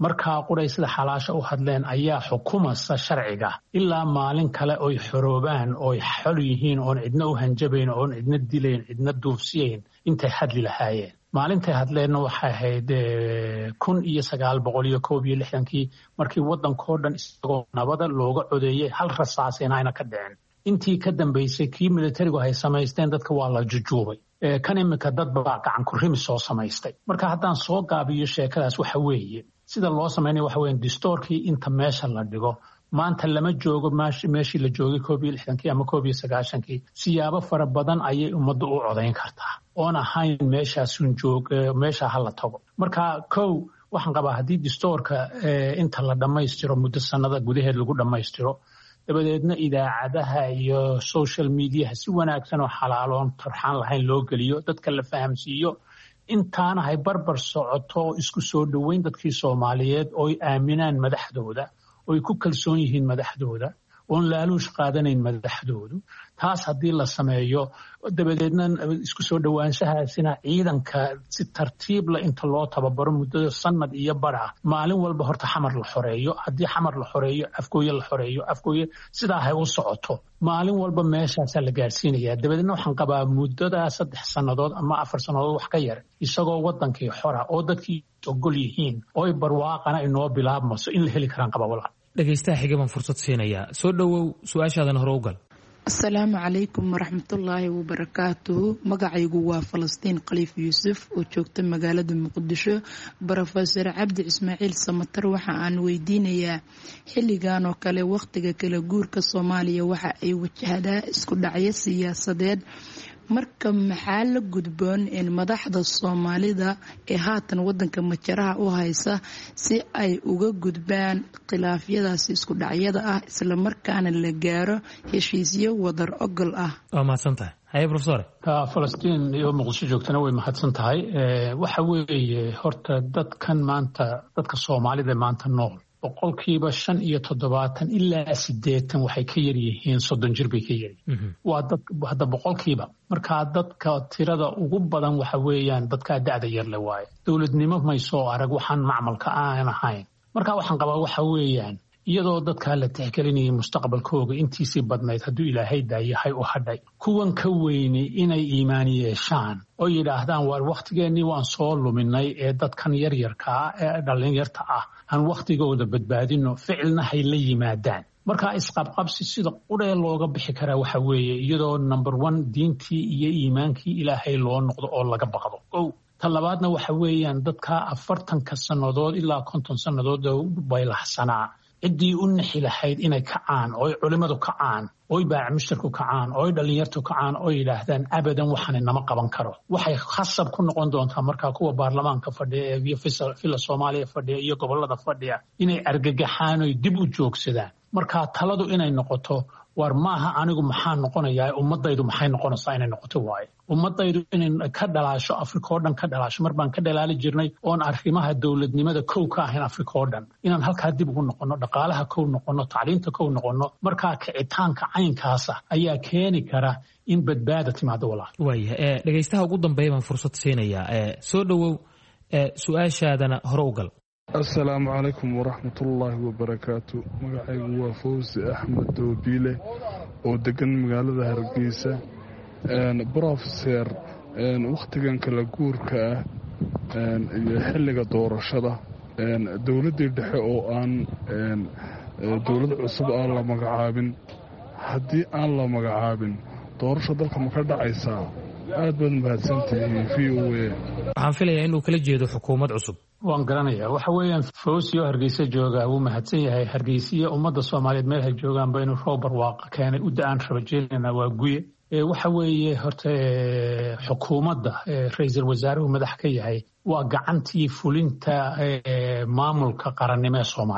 markaa quray sida xalaasha u hadleen ayaa xukumasa sharciga ilaa maalin kale oy xoroobaan ooy xol yihiin oon cidna u hanjabayn oon cidna dilayn cidna duufsiyayn intay hadli lahaayeen maalintay hadleenna waxay ahayd kun iyo sagaal boqol iyo koob iyo lixdankii markii waddankoo dhan isagoo nabada looga codeeyey hal rasaasina ayna ka dhicin intii ka dambaysay kii militarigu ay samaysteen dadka waa la jujuubay kan iminka dad baa gacan ku rimi soo samaystay marka haddaan soo gaabiyo sheekadaas waxa weeye sida loo samaynaya waxa weeye distoorkii inta meesha la dhigo maanta lama joogo meeshii la joogay koob iyo lixdankii ama koob iyo sagaashankii siyaabo fara badan ayay ummaddu u codayn kartaa oon ahayn meeshaasun joog meesha ha la tago marka kow waxaan qabaa haddii distoorka inta la dhammaystiro muddo sannada gudaheed lagu dhammaystiro dabadeedna idaacadaha iyo social mediaha si wanaagsan oo xalaaloon tarxaan lahayn loo geliyo dadka la fahamsiiyo intaana hay barbar socoto isku soo dhoweyn dadkii Soomaaliyeed oo ay aaminaan madaxdooda oo ay ku kalsoon yihiin madaxdooda oon laaluush qaadanayn madaxdoodu taas haddii la sameeyo dabadeedna isku soo dhowaanshahaasina ciidanka si tartiib la inta loo tababaro muddada sanad iyo bara maalin walba horta xamar la xoreeyo haddii xamar la xoreeyo afgooye la xoreeyo afgooye sidaa hay u socoto maalin walba meeshaasaa la gaadhsiinayaa dabadeedna waxaan qabaa muddadaa saddex sannadood ama afar sannadood wax ka yar isagoo waddankii xora oo dadkii ogol yihiin oo ay barwaaqana inoo bilaabmayso in la heli karaan qaba walaal dhegaystaha xiga baan fursad siinayaa soo dhowow su-aashaadan hore u gal asalaamu calaykum waraxmatullaahi wabarakaatuhu magacaygu waa falastiin khaliif yuusuf oo joogta magaalada muqdisho brofesor cabdi ismaaciil samatar waxa aan weydiinayaa xilligan oo kale wakhtiga kala guurka soomaaliya waxa ay wajahdaa isku dhacyo siyaasadeed marka maxaa la gudboon in madaxda Soomaalida ee haatan wadanka majaraha u haysa si ay uga gudbaan khilaafyadaas isku dhacyada ah isla markaana la gaaro heshiisyo wadar ogol ah waa mahadsantahay haye professor ka Falastiin iyo Muqdisho joogtana way mahadsan tahay waxa weeye horta dadkan maanta dadka Soomaalida maanta nool boqolkiiba shan iyo toddobaatan ilaa sideetan waxay ka yar yihiin soddon jir bay ka yar yihiin waa dad hadda boqolkiiba markaa dadka tirada ugu badan waxa weeyaan dadka da'da yar le waaye dowladnimo may soo arag waxaan macmalka aan ahayn markaa waxaan qabaa waxa weeyaan iyadoo dadka la tixgelinayay mustaqbalkooga intiisii badnayd hadduu ilaahay daayahay u hadhay kuwan ka weyni inay iimaan yeeshaan oo yidhaahdaan waar wakhtigeennii waan soo luminay ee dadkan yaryarka ah ee dhallinyarta ah aan wakhtigooda badbaadino ficilna hay la yimaadaan markaa isqabqabsi sida qudhee looga bixi karaa waxa weeye iyadoo number one diintii iyo iimaankii ilaahay loo noqdo oo laga baqdo ow talabaadna waxa weeyaan dadka afartanka sannadood ilaa konton sannadood bay lahsanaa ciddii u nixi lahayd inay kacaan oo ay culimmadu kacaan oo ay baac mushtarku kacaan oo ay dhallinyartu kacaan oo yidhaahdaan abadan waxaan inama qaban karo waxay khasab ku noqon doontaa markaa kuwa baarlamaanka fadhiya iyo fila Soomaaliya fadhiya iyo gobollada fadhiya inay argagaxaan oo dib u joogsadaan markaa taladu inay noqoto war maaha anigu maxaa noqonayaa ummadaydu maxay noqonaysaa inay noqoto waaye ummadaydu inay ka dhalaasho Afrika oo dhan ka dhalaasho mar baan ka dhalaali jirnay oon arrimaha dawladnimada kow ka ahayn Afrika oo dhan inaan halkaa dib ugu noqono dhaqaalaha kow noqono tacliinta kow noqono markaa kicitaanka caynkaasa ayaa keeni kara in badbaada timaado walaal waaya ee dhagaystaha ugu dambeeya baan fursad siinayaa ee soo dhawow ee su'aashaadana hore u gal asalaamu calaykum waraxmatullaahi wabarakaatu magacaygu waa fawsi axmed doobiile oo degan magaalada hargeysa brofeser wakhtigan kala guurka ah iyo xilliga doorashada dowladdii dhexe oo aan dowlad cusub aan la magacaabin haddii aan la magacaabin doorasho dalka ma ka dhacaysaa aad baad mahadsantihiin v o a waxaan filayaa inuu kala jeedo xukuumad cusub waan garanayaa waxa weeyaan fawsi oo hargeysa jooga wuu mahadsan yahay hargeysiya ummadda Soomaaliyeed meel ay joogaanba inuu roob barwaaqo keenay u da'an rabajeelina waa guye waxa weeye horta xukuumadda ra'iisul wasaaruhu madax ka yahay waa gacantii fulinta maamulka qarannimo ee Soomaaliya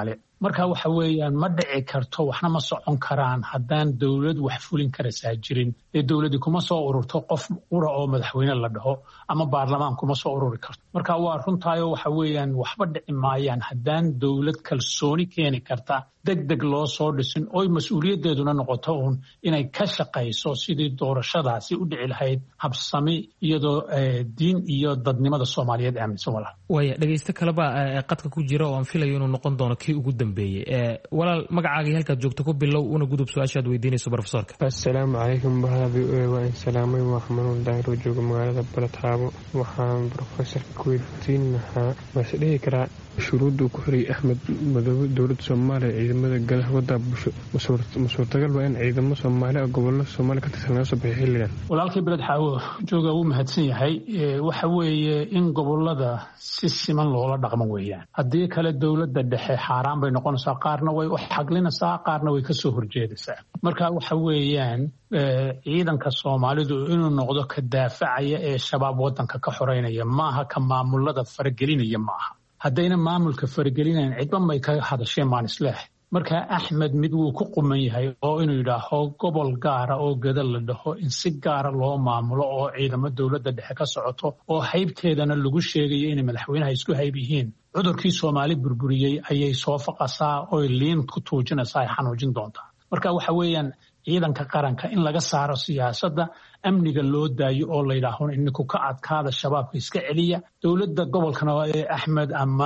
marka waxa weeyaan ma dhici karto waxna ma socon karaan haddaan dowlad wax fulin karaysaa jirin ee dowladii kuma soo ururto qof qura oo madaxweyne la dhaho ama baarlamaan kuma soo ururi karto marka waa runtaayo waxa weeyaan waxba dhici maayaan haddaan dowlad kalsooni keeni karta degdeg loo soo dhisin oo mas-uuliyadeeduna noqoto uun inay ka shaqayso sidii doorashadaasi u dhici lahayd habsami iyadoo diin iyo dadnimada soomaaliyeed aaminsan walaal waaya dhegaysto kaleba qadka ku jira oo aan filayo inuu noqon doono kii ugu dambeeyey walaal magacaagii halkaad joogto ku bilow una gudub su-aashaad weydiinayso profesorka. assalaamu calaykum bahda v o a waa in salaamay waa xamanuun daahir oo jooga magaalada baladxaabo waxaan profesorka ku weydiin lahaa waase dhihi karaa shuruudda uu ku xirayay axmed madoobe dowladda soomaaliya ciidamada galaha wadda bulsho ma suurtagal waa in ciidamo soomaali ah gobolada soomaaliya ka tirsan laga soo baxay xilligan? walaalkii baladxaabo jooga wuu mahadsan yahay waxa weeye in gobolada si siman loola dhaqmo weeyaan haddii kale dowladda dhexe xaaraan bay noqonaysaa qaarna way u xaglinaysaa qaarna way kasoo horjeedaysaa marka waxa weeyaan ciidanka soomaalidu inuu noqdo ka daafacaya ee shabaab wadanka ka xoreynaya maaha ka maamulada faragelinaya maaha haddayna maamulka faragelinayn cidba may ka hadasheen maan isleeh marka axmed mid wuu ku quman yahay oo inuu yidhaaho gobol gaara oo gada la dhaho in si gaara loo maamulo oo ciidamo dowladda dhexe ka socoto oo haybteedana lagu sheegayo inay madaxweynaha isku hayb yihiin cudurkii soomaali burburiyey ayay soo faqasaa oy liin ku tuujinaysaa ay xanuujin doontaa marka waxa weeyaan ciidanka qaranka in laga saaro siyaasadda amniga loo daayo oo la yidhaaho ininku ka adkaada shabaabka iska celiya dowladda gobolkana ee axmed ama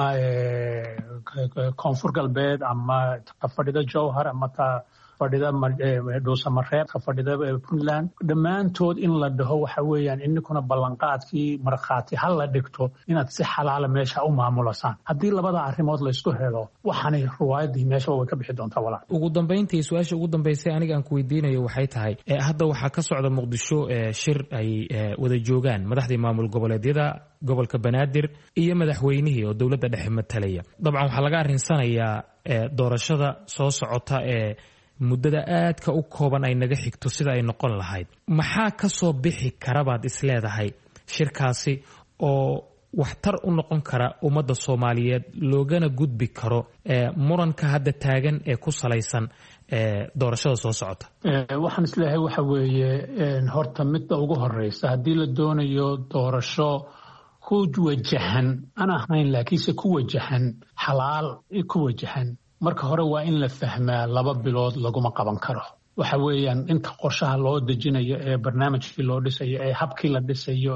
koonfur galbeed ama ka fadhida jowhar ama ta fadhida dhuusamareeb ka fadhida puntland dhammaantood in la dhaho waxa weeyaan ininkuna ballanqaadkii markhaati ha la dhigto inaad si xalaala meesha u maamulasaan haddii labada arrimood laysku helo waxaanay riwaayadii meeshaba way ka bixi doontaa walaal. ugu dambayntii su-aasha ugu dambaysay aniga aan ku weydiinayo waxay tahay hadda waxaa ka socda muqdisho shir ay wada joogaan madaxdii maamul goboleedyada gobolka banaadir iyo madaxweynihii oo dowladda dhexe matalaya dabcan waxaa laga arinsanayaa doorashada soo socota ee muddada aadka u kooban ay naga xigto sida ay noqon lahayd maxaa ka soo bixi karabaad isleedahay shirkaasi oo waxtar u noqon kara ummadda soomaaliyeed loogana gudbi karo muranka hadda taagan ee ku salaysan doorashada soo socota? waxaan isleeyahay waxa weeye horta midda ugu horeysa haddii la doonayo doorasho ku wajahan aan ahayn laakiinse ku wajahan xalaal ku wajahan marka hore waa in la fahmaa laba bilood laguma qaban karo waxa weeyaan inta qorshaha loo dejinayo ee barnaamijkii loo dhisayo ee habkii la dhisayo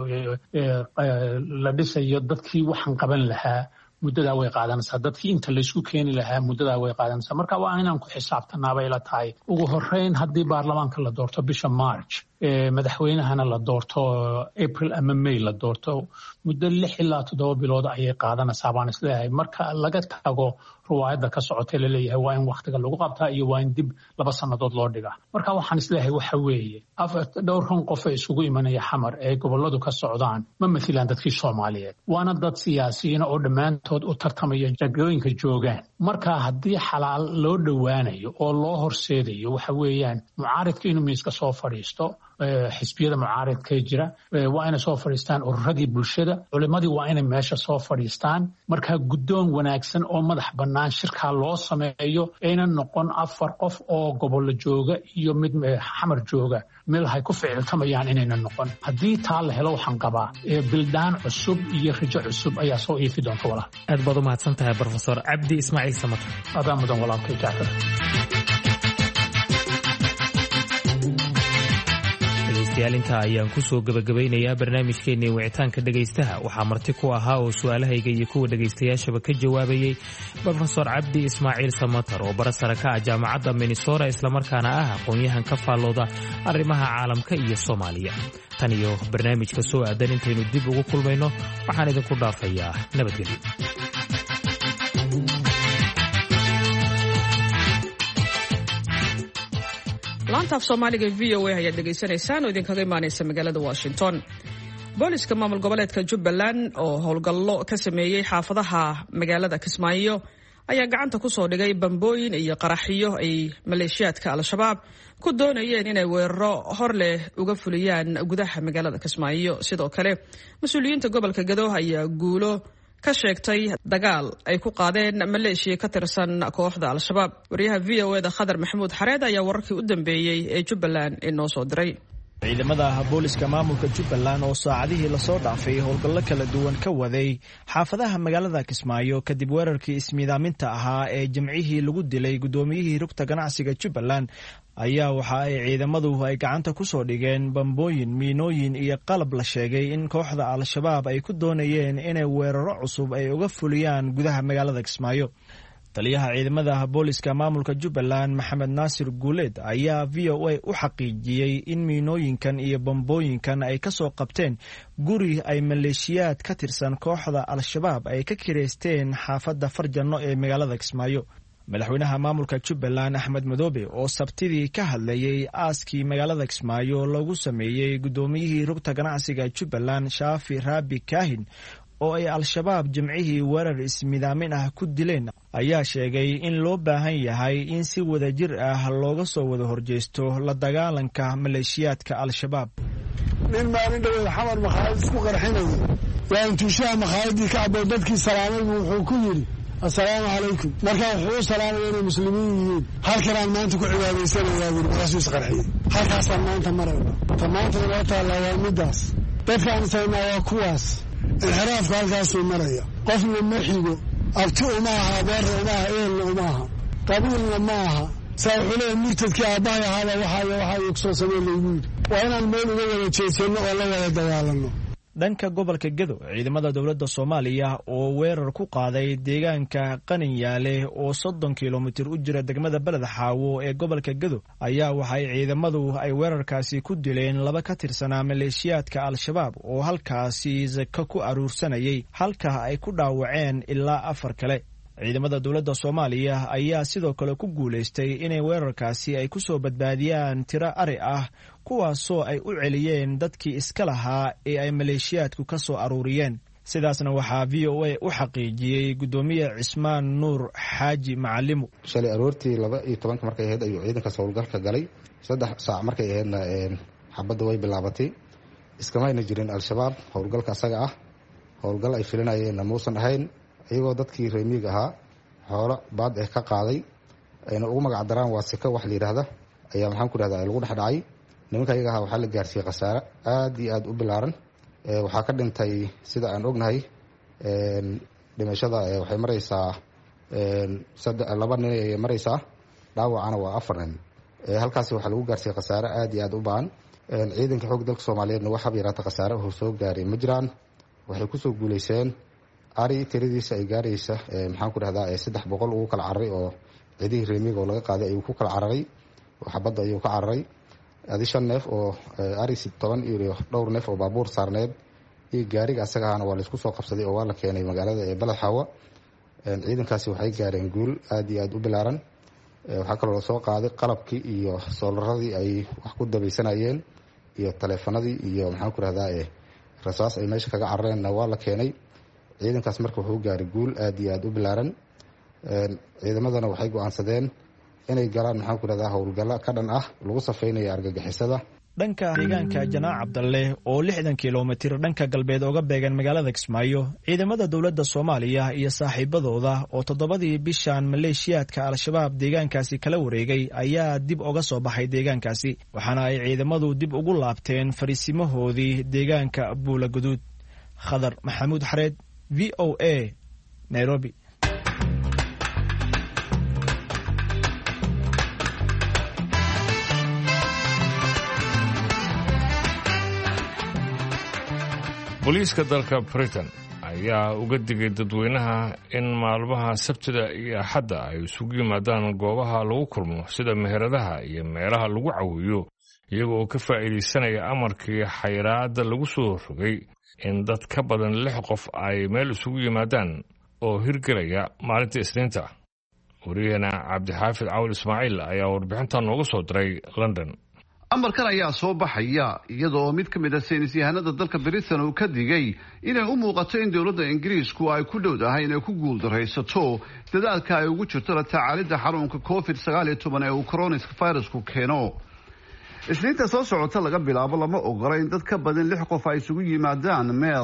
la dhisayo dadkii waxaan qaban lahaa muddadaa way qaadanaysaa dadkii inta laysku keeni lahaa muddadaa way qaadanaysaa marka waa inaan ku xisaabtanaabay la tahay ugu horeyn haddii baarlamaanka la doorto bisha march madaxweynahana la doorto april ama may la doorto muddo lix ilaa toddoba bilood ayay qaadanaysaa baan isleeyahay marka laga tago riwaayadda ka socotay laleeyahay waa in wakhtiga lagu qabtaa iyo waa in dib laba sannadood loo dhigaa marka waxaan isleeyahay waxa weeye dhowrkan qof ee isugu imanaya xamar ee gobolladu ka socdaan ma mathilaan dadkii soomaaliyeed waana dad siyaasiyiina oo dhammaantood u tartamaya jagooyinka joogaan marka haddii xalaal loo dhowaanayo oo loo horseedayo waxa weeyaan mucaaridka inuu miiska soo fadhiisto xisbiyada mucaaridka jira waa inay soo fadhiistaan ururadii bulshada culimadii waa inay meesha soo fadhiistaan marka guddoon wanaagsan oo madax bannaan shirkaa loo sameeyo ayna noqon afar qof oo gobollo jooga iyo mid xamar jooga meel hay ku ficiltamayaan inayna noqon haddii taa la helo waxaan qabaa bildaan cusub iyo rijo cusub ayaa soo iifi doonta walaal. aad baad u mahadsan tahay profesor cabdi ismaaciil samatar. adaa mudan walaalkay jacfar. inta ayaan ku soo gabagabaynayaa barnaamijkeennii wicitaanka dhegaystaha waxaa marti ku ahaa oo su'aalahayga iyo kuwa dhegaystayaashaba ka jawaabayey brofesor cabdi ismaaciil samatar oo barasara ka ah jaamacadda minnesota islamarkaana ah aqoon-yahan ka faallooda arrimaha caalamka iyo soomaaliya tan iyo barnaamijka soo aadan intaynu dib ugu kulmayno waxaan idinku dhaafayaa nabadgelyo. laanta af soomaaliga v o a ayaad dhegaysanaysaan oo idinkaga imaanaysa magaalada washington. booliska maamul goboleedka jubbaland oo howlgallo ka sameeyey xaafadaha magaalada kismaayo ayaa gacanta ku soo dhigay bambooyin iyo qaraxyo ay maleeshiyaadka al-shabaab ku doonayeen inay weeraro hor leh uga fuliyaan gudaha magaalada kismaayo. sidoo kale mas-uuliyiinta gobolka gado ayaa guulo ka sheegtay dagaal ay ku qaadeen maleeshiya ka tirsan kooxda al-shabaab. wariyaha v o e da Khadar Maxamuud Xareed ayaa wararkii u dambeeyey ee Jubbaland inoo soo diray. ciidamada booliska maamulka Jubbaland oo saacadihii la soo dhaafay howlgallo kala duwan ka waday xaafadaha magaalada Kismaayo kadib weerarkii ismiidaaminta ahaa ee jimcihii lagu dilay gudoomiyihii rugta ganacsiga Jubbaland ayaa waxa ay ciidamadu ay gacanta ku soo dhigeen bambooyin, miinooyin iyo qalab la sheegay in kooxda al-shabaab ay ku doonayeen inay weeraro cusub ay uga fuliyaan gudaha magaalada Kismaayo. taliyaha ciidamada booliska maamulka Jubbaland Maxamed Naasir Guuleed ayaa V O A u xaqiijiyey in miinooyinkan iyo bambooyinkan ay ka soo qabteen guri ay maleeshiyaad ka tirsan kooxda al-shabaab ay ka kireysteen xaafadda Farjano ee magaalada Kismaayo. madaxweynaha maamulka Jubbaland Axmed Madoobe oo sabtidii ka hadlayay aaskii magaalada Kismaayo lagu sameeyey gudoomiyihii rugta ganacsiga Jubbaland Shaafi Raabi Kaahin oo ay al-shabaab jimcihii weerar ismidaamin ah ku dileen ayaa sheegay in loo baahan yahay in si wadajir ah looga soo wada horjeesto la dagaalanka maleeshiyaadka al-shabaab. nin maalin dhaweed xamar makhaayad isku qarxinayay waa intuu shaah makhaayadii ka caboo dadkii salaamay wuxuu ku yidhi assalaamu calaykum markaa wuxuu u salaamaya inay muslimiin yihiin halkanaan maanta ku cibaadaysanayaa wuri markaasuu isqarxiyey halkaasaan maanta marayna ta maanta inoo taallaa waa middaas dadkaan isaynaa waa kuwaas inxiraafka halkaasuu maraya qofna ma xigo abti uma aha abeerna uma aha eelna uma aha qabiilna ma aha saa wuxuu leeyahay murtadkii aabbahay ahaaba waxaayo waxaa igsoo samee laygu yidhi waa inaan meel uga wada jeesanno oo la wada dagaalanno. dhanka gobolka Gedo ciidamada dowladda Soomaaliya oo weerar ku qaaday deegaanka Qaninyaale oo soddon kiiloomitir u jira degmada Balad Xaawo ee gobolka Gedo ayaa waxay ciidamadu ay weerarkaasi ku dileen laba ka tirsanaa maleeshiyaadka al-shabaab oo halkaasi zaka ku aruursanayay halka ay ku dhaawaceen ilaa afar kale. ciidamada dowladda Soomaaliya ayaa sidoo kale ku guuleystay inay weerarkaasi ay ku soo badbaadiyaan tiro ari ah kuwaasoo ay u celiyeen dadkii iska lahaa ee ay maleeshiyaadku ka soo aruuriyeen. sidaasna waxaa V O A u xaqiijiyey gudoomiye Cismaan Nuur Xaaji Macalimu. shalay aroortii laba iyo tobanka markay ahayd ayuu ciidanka howlgalka galay saddex saac markay ahaydna xabadda way bilaabatay iskamayna jirin al-shabaab howlgalka asaga ah howlgal ay filinayeenna muusan ahayn iyagoo dadkii reemiig ahaa xoolo baad eh ka qaaday ayna ugu magac daraan waa sika wax la yidhaahda ayaa maxaan ku dhahdaa lagu dhex dhacay nimanka iyaga ahaa waxaa la gaarsiiyey khasaare aad iyo aad u bilaaran. waxaa ka dhintay sida aan ognahay dhimashada waxay maraysaa laba nin ayay maraysaa dhaawacana waa afar nin. halkaasi waxaa lagu gaarsiiyey khasaare aad iyo aad u baan. ciidanka xoog dalka Soomaaliyeedna waxaa yaraata khasaare oo soo gaaray ma jiraan. waxay kusoo guuleyseen ari tiradiisa ay gaaraysa maxaan ku dhahdaa saddex boqol ugu kala cararay oo ciidihii reemiga oo laga qaaday ayuu ku kala cararay oo xabadda ayuu ka cararay adi shan neef oo ari toban iyo dhowr neef oo baabuur saarneed iyo gaariga asaga ahana waa laisku soo qabsaday oo waa la keenay magaalada ee Balad Xaawo. ciidankaasi waxay gaareen guul aad iyo aad u bilaaran. waxaa kaloo la soo qaaday qalabkii iyo soolaradii ay wax ku dabaysanayeen iyo taleefanadii iyo maxaan ku dhahdaa rasaas ay meesha kaga carareenna waa la keenay. ciidankaas marka wuxuu gaaray guul aad iyo aad u bilaaran. ciidamadana waxay go'aansadeen inay galaan maxaan ku dhahdaa howlgallo ka dhan ah lagu safeynayo argagixisada. dhanka deegaanka Janaac Cabdalle oo lixdan kiiloomitir dhanka galbeed uga beegan magaalada Kismaayo ciidamada dowladda Soomaaliya iyo saaxiibadooda oo toddobadii bishan maleeshiyaadka al-shabaab deegaankaasi kala wareegay ayaa dib uga soo baxay deegaankaasi waxaana ay ciidamadu dib ugu laabteen fariisimahoodii deegaanka Buula Guduud. Khadar Maxamuud Xareed V O A Nairobi. booliiska dalka Britain ayaa uga digay dadweynaha in maalmaha Sabtida iyo Axadda ay isugu yimaadaan goobaha lagu kulmo sida meheradaha iyo meelaha lagu cawiyo iyaga oo ka faa'iideysanaya amarkii xayiraadda lagu soo rogay in dad ka badan lix qof ay meel isugu yimaadaan oo hirgelaya maalinta Isniinta. wariyana Cabdixaafid Cawl Ismaaciil ayaa warbixintan nooga soo diray London. amarkan ayaa soo baxaya iyadoo mid ka mid ah saynisyahanada dalka Britain uu ka digay inay u muuqato in dowladda Ingiriisku ay ku dhowdahay inay ku guuldaraysato dadaalka ay ugu jirto la tacaalidda xanuunka covid sagaal iyo toban ee uu coronavirus-ku keeno. Isniinta soo socota laga bilaabo lama ogola in dad ka badan lix qof ay isugu yimaadaan meel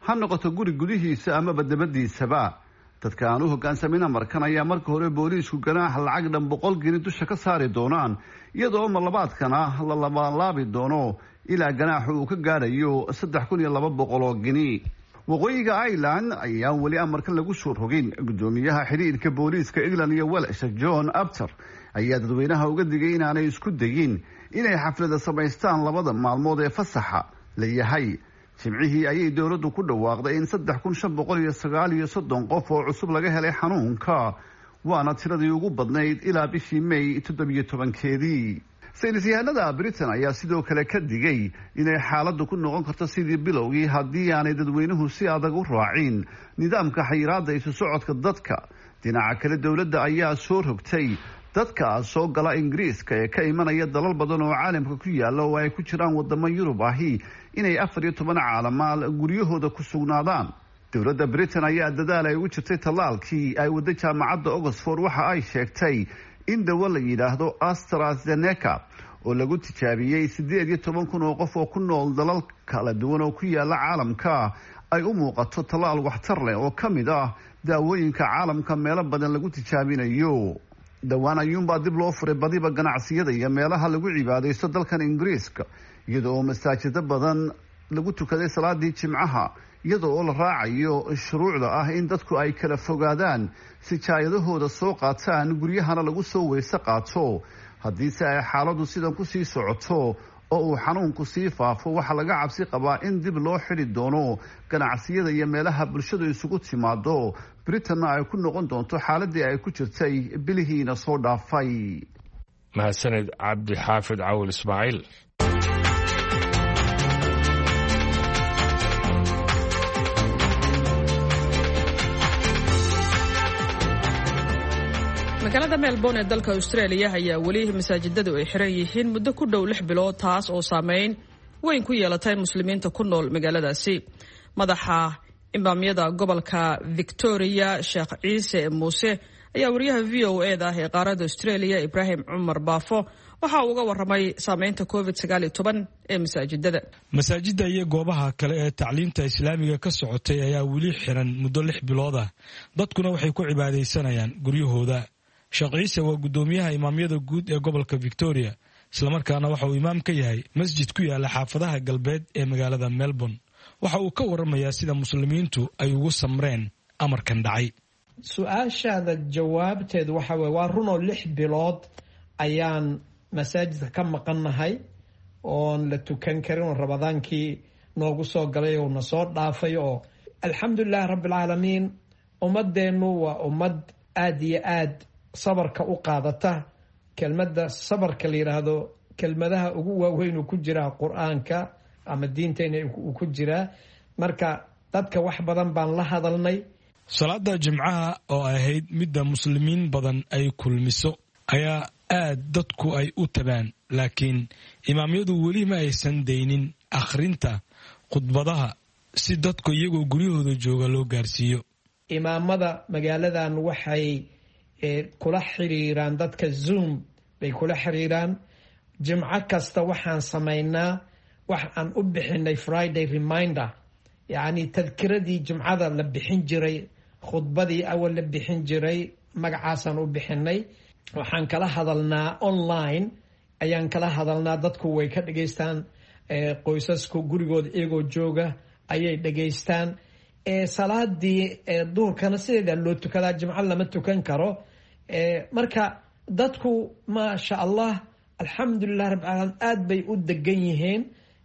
ha noqoto guri gudihiisa amaba dabadiisaba. dadka aan u hoggaansamin amarkan ayaa marka hore booliisku ganaax lacag dhan boqol geni dusha ka saari doonaan, iyadoo marlabaadkana la labanlaabi doono ilaa ganaaxu uu ka gaadhayo saddex kun iyo laba boqol oo geni. waqooyiga Ireland ayaa weli amarkan lagu soo rogin. gudoomiyaha xiriirka booliiska England iyo Wales John Apter ayaa dadweynaha uga digay inaanay isku dayin inay xaflada samaystaan labada maalmood ee fasaxa la yahay. jimcihii ayay dowladdu ku dhawaaqday in saddex kun shan boqol iyo sagaal iyo soddon qof oo cusub laga helay xanuunka, waana tiradii ugu badnayd ilaa bishii May toddobiyo tobankeedii. saynis yahanada Britain ayaa sidoo kale ka digay inay xaaladdu ku noqon karto sidii bilowgii haddii aanay dadweynuhu si adag u raacin nidaamka xayiraadda isu socodka dadka. dhinaca kale dowladda ayaa soo rogtay dadka soo gala Ingiriiska ee ka imanaya dalal badan oo caalamka ku yaala oo ay ku jiraan wadamo Yurub ahi inay afar iyo toban caalamaal guryahooda ku sugnaadaan. dowladda Britain ayaa dadaal ay ugu jirtay tallaalkii ay wada jaamacadda Oxford waxa ay sheegtay in dawo la yidhaahdo AstraZeneca oo lagu tijaabiyey sideed iyo toban kun oo qof oo ku nool dalal kala duwan oo ku yaala caalamka ay u muuqato tallaal waxtar leh oo ka mid ah daawooyinka caalamka meelo badan lagu tijaabinayo. dhowaan ayuunbaa dib loo furay badiba ganacsiyada iyo meelaha lagu cibaadaysto dalkan Ingiriiska, iyada oo masaajida badan lagu tukaday salaadii jimcaha, iyada oo la raacayo shuruucda ah in dadku ay kala fogaadaan si jaayadahooda soo qaataan guryahana lagu soo weyse qaato. haddiise ay xaaladu sidan kusii socoto oo uu xanuunku sii faafo, waxaa laga cabsi qabaa in dib loo xidhi doono ganacsiyada iyo meelaha bulshadu isugu timaado. Britain ay ku noqon doonto xaaladii ay ku jirtay bilihiina soo dhaafay. mahadsanid cabdi xaafid cawil ismaaciil. magaalada Melbourne ee dalka Australia ayaa weli masaajidadu ay xiran yihiin muddo ku dhow lix bilood, taas oo saameyn weyn ku yeelatay muslimiinta ku nool magaaladaasi. madaxa imaamyada gobolka Victoria Sheekh Ciise Muuse ayaa wariyaha V O A da ee qaaradda Australia Ibrahim Cumar Baafo waxa uu uga warramay saameynta covid sagaal iyo toban ee masaajidada. masaajidda iyo goobaha kale ee tacliinta islaamiga ka socotay ayaa weli xiran muddo lix bilood ah, dadkuna waxay ku cibaadaysanayaan guryahooda. Sheekh Ciise waa gudoomiyaha imaamyada guud ee gobolka Victoria, islamarkaana waxa uu imaam ka yahay masjid ku yaala xaafadaha galbeed ee magaalada Melbourne. waxa uu ka waramayaa sida muslimiintu ay ugu samreen amarkan dhacay. su-aashaada jawaabteedu waxa weeye waa runoo lix bilood ayaan masaajidka ka maqannahay oon la tukan karin oo ramadaankii noogu soo galay oo na soo dhaafay. oo alxamdulilahi rabbilcaalamiin ummadeennu waa ummad aada iyo aad sabarka u qaadata. kelmadda sabarka la yidhaahdo kelmadaha ugu waaweyn ku jira qur-aanka ama diinteena uu ku jiraa. marka dadka wax badan baan la hadalnay. salaada jimcaha oo ahayd midda muslimiin badan ay kulmiso ayaa aad dadku ay u tabaan, laakiin imaamyadu weli ma aysan daynin akhrinta khudbadaha si dadku iyagoo guryahooda jooga loo gaarsiiyo. imaamada magaaladan waxay kula xiriiraan dadka Zoom bay kula xiriiraan. jimco kasta waxaan samaynaa wax aan u bixinay Friday reminder, yacni tadkiradii jimcada la bixin jiray, khudbadii awal la bixin jiray, magacaasaan u bixinay. waxaan kala hadalnaa online ayaan kala hadalnaa. dadku way ka dhegaystaan, qoysasku gurigooda iyagoo jooga ayay dhegaystaan. salaadii duhurkana sideeda loo tukadaa, jimco lama tukan karo. marka dadku maasha allah alxamdulilah rabbil caalamiin aad bay u degan yihiin.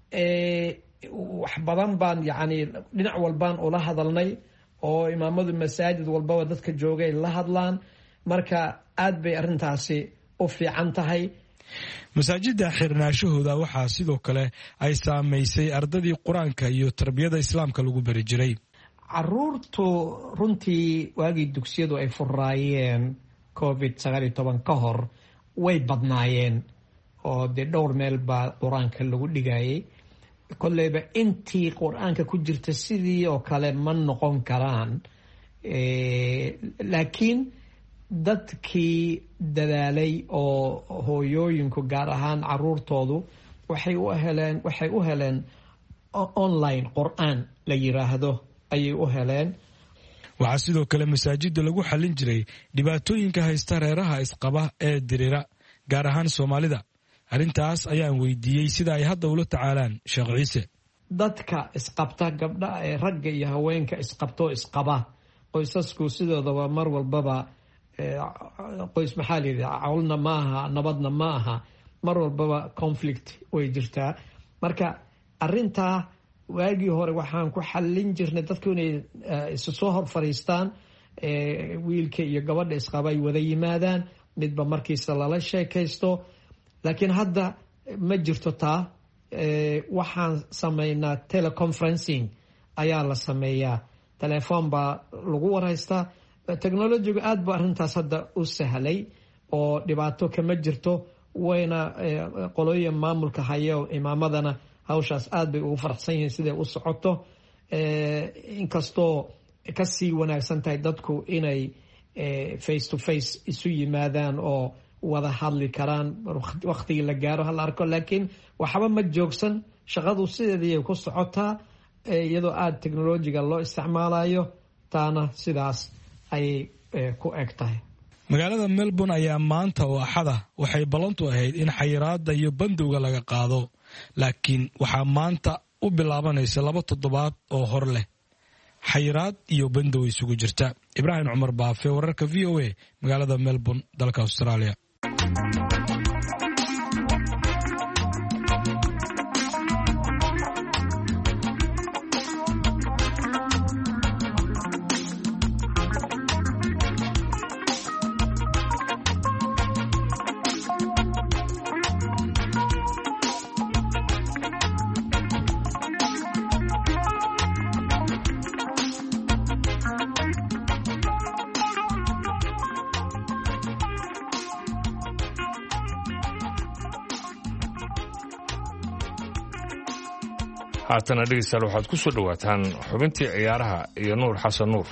wax badan baan yani dhinac walbaan ula hadalnay oo imaamadu masaajid walbaba dadka joogay la hadlaan. marka aad bay arrintaasi u fiican tahay. masaajidda xirnaashahooda waxaa sidoo kale ay saamaysay ardadii qur-aanka iyo tarbiyada islaamka lagu bari jiray. caruurtu runtii waagii dugsiyadu ay furaayeen covid sagaal iyo toban ka hor way badnaayeen oo dee dhowr meel baa qur-aanka lagu dhigayay. kolleyba intii qur-aanka ku jirta sidii oo kale ma noqon karaan, laakiin dadkii dadaalay oo hooyooyinku gaar ahaan caruurtoodu waxay u heleen waxay u heleen online qur-aan la yiraahdo ayay u heleen. waxaa sidoo kale masaajidda lagu xallin jiray dhibaatooyinka haysta reeraha isqaba ee dirira gaar ahaan soomaalida. arrintaas ayaan weydiiyey sida ay hadda ula tacaalaan sheekh ciise. dadka isqabta gabdha ee ragga iyo haweenka isqabto isqaba qoysasku sidoodaba mar walbaba qoys maxaa la yidhaha cawlna ma aha nabadna ma aha mar walbaba conflict way jirtaa. marka arintaa waagii hore waxaan ku xallin jirnay dadku inay isu soo hor fadhiistaan wiilka iyo gabadha isqaba ay wada yimaadaan midba markiisa lala sheekaysto. laakiin hadda ma jirto taa. waxaan sameynaa teleconferencing ayaa la sameeyaa, telefoon baa lagu warhaystaa. technologigu aad bu arrintaas hadda u sahlay oo dhibaato kama jirto. wayna qolooyin maamulka hayo imaamadana hawshaas aad bay ugu faraxsan yihiin siday u socoto. inkastoo kasii wanaagsan tahay dadku inay face to face isu yimaadaan oo wada hadli karaan waktigii la gaaro hala arko. laakiin waxba ma joogsan, shaqadu sideedii ku socotaa iyadoo aada technologiga loo isticmaalayo. taana sidaas ayay ku eg tahay. magaalada melbourne ayaa maanta oo axada waxay ballantu ahayd in xayiraada iyo bandowga laga qaado, laakiin waxaa maanta u bilaabanaysa laba toddobaad oo hor leh xayiraad iyo bandow isugu jirta. ibraahim cumar baafe, wararka v o a, magaalada melbourne, dalka australia. haatana dhegeystayaal waxaad ku soo dhowaataan xubintii ciyaaraha iyo nuur xasan nuur.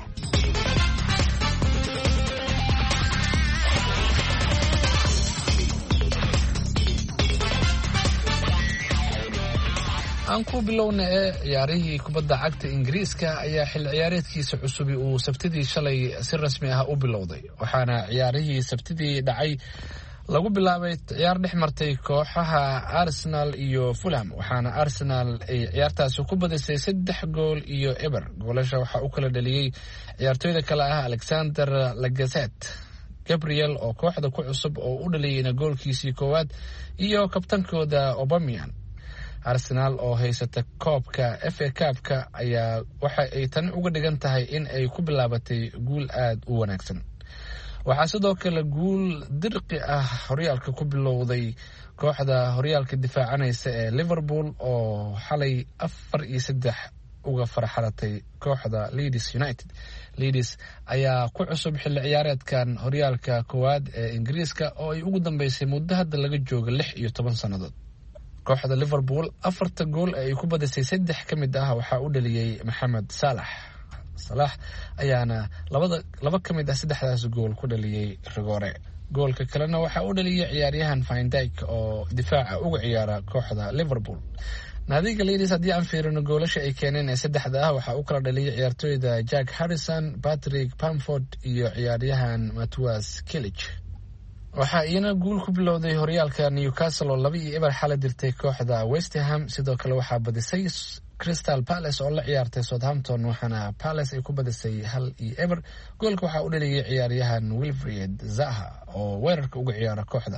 aan ku bilowna ee ciyaarihii kubadda cagta ingiriiska ayaa xil ciyaareedkiisa cusubi uu sabtidii shalay si rasmi ah u bilowday, waxaana ciyaarihii sabtidii dhacay lagu bilaabay ciyaar dhex martay kooxaha Arsenal iyo Fulham, waxaana Arsenal ay ciyaartaasi ku badisay saddex gool iyo eber. goolasha waxaa u kala dhaliyey ciyaartooyda kale ah Alexander Lacazette, Gabriel oo kooxda ku cusub oo u dhaliyeyna goolkiisii koowaad, iyo kabtankooda Aubameyang. Arsenal oo haysata koobka F A Cup-ka ayaa waxa ay tan uga dhigan tahay in ay ku bilaabatay guul aad u wanaagsan. waxaa sidoo kale guul dirqi ah horyaalka ku bilowday kooxda horyaalka difaacanaysa ee Liverpool oo xalay afar iyo saddex uga farxalatay kooxda Leeds United. Leeds ayaa ku cusub xilli ciyaareedkan horyaalka koowaad ee Ingiriiska oo ay ugu dambeysay muddo hadda laga joogo lix iyo toban sannadood. kooxda Liverpool afarta gool ee ay ku badisay saddex ka mid ah waxaa u dhaliyey Mohamed Salah. Salah ayaana labada laba ka mid ah saddexdaas gool ku dhaliyey rigoore. goolka kalena waxaa u dhaliyey ciyaaryahan Van Dijk oo difaaca uga ciyaara kooxda Liverpool. naadiga Leeds haddii aan fiirino goolasha ay keeneen ee saddexda ah waxaa u kala dhaliyey ciyaartooyda Jack Harrison, Patrick Bamford iyo ciyaaryahan Matthias Cilic. waxaa iyana guul ku bilowday horyaalka Newcastle oo laba iyo eber xala dirtay kooxda West Ham. sidoo kale waxaa badisay Crystal Palace oo la ciyaartay Southampton, waxaana Palace ay ku badisay hal iyo eber. goolka waxaa u dhaliyey ciyaaryahan Wilfried Zaha oo weerarka uga ciyaara kooxda.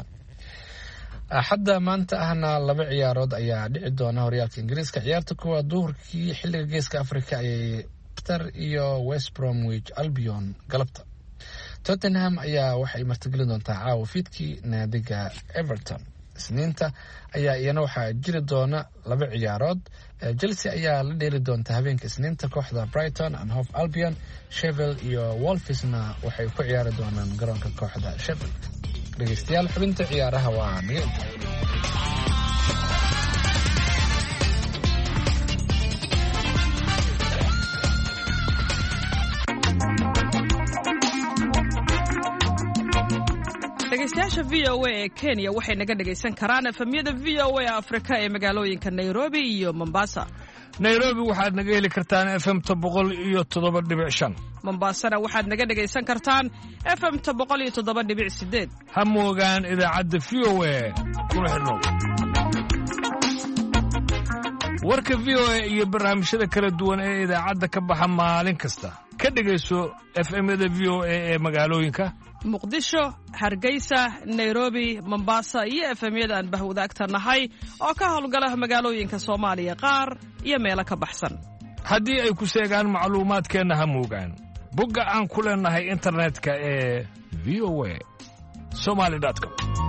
axadda maanta ahna laba ciyaarood ayaa dhici doona horyaalka Ingiriiska. ciyaarta kuwaad duhurkii xilliga geeska Afrika ayay Leicester iyo West Bromwich Albion galabta. Tottenham ayaa waxay martigelin doontaa caawa fiidkii naadiga Everton. Isniinta ayaa iyana waxaa jiri doona laba ciyaarood. Chelsea ayaa la dheeli doonta habeenka Isniinta kooxda Brighton and Hove Albion. Sheffield iyo Wolvesna waxay ku ciyaari doonaan garoonka kooxda Sheffield. dhegeystayaal xubinta ciyaaraha waa naga inta. dhegeystayaasha v o a ee Kenya waxay naga dhegaysan karaan efemyada v o a Afrika ee magaalooyinka Nairobi iyo Mombasa. nairobi waxaad naga heli kartaan efemta boqol iyo toddoba dhibic shan mombaasana waxaad naga dhegaysan kartaan efemta boqol iyo toddoba dhibic sideed ha moogaan idaacadda v o a kuna xidhnow warka v o a iyo barnaamijyada kala duwan ee idaacadda ka baxa maalin kasta ka dhegayso efemyada v o a ee magaalooyinka muqdisho hargeysa nairobi mombasa iyo efemyada aan bahwadaagta nahay oo ka howlgala magaalooyinka soomaaliya qaar iyo meelo ka baxsan haddii ay ku sheegaan macluumaadkeenna ha moogaan bogga aan ku leennahay internetka ee v o a somali com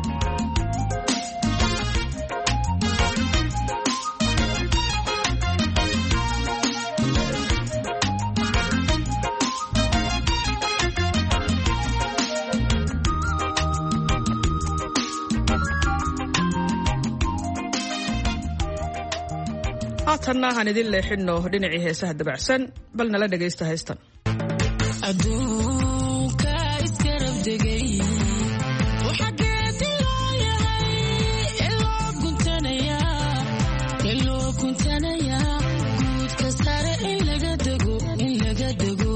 haatanna aan idin leexinno dhinacii heesaha dabacsan bal nala dhegaysta haystan adduunka iskarab degay waxa geedi loo yahay iloo guntanayaa iloo guntanayaa guudka sare in laga dego in laga dego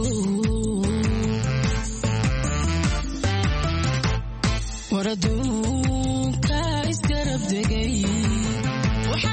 war adduunka iskarab degay waxa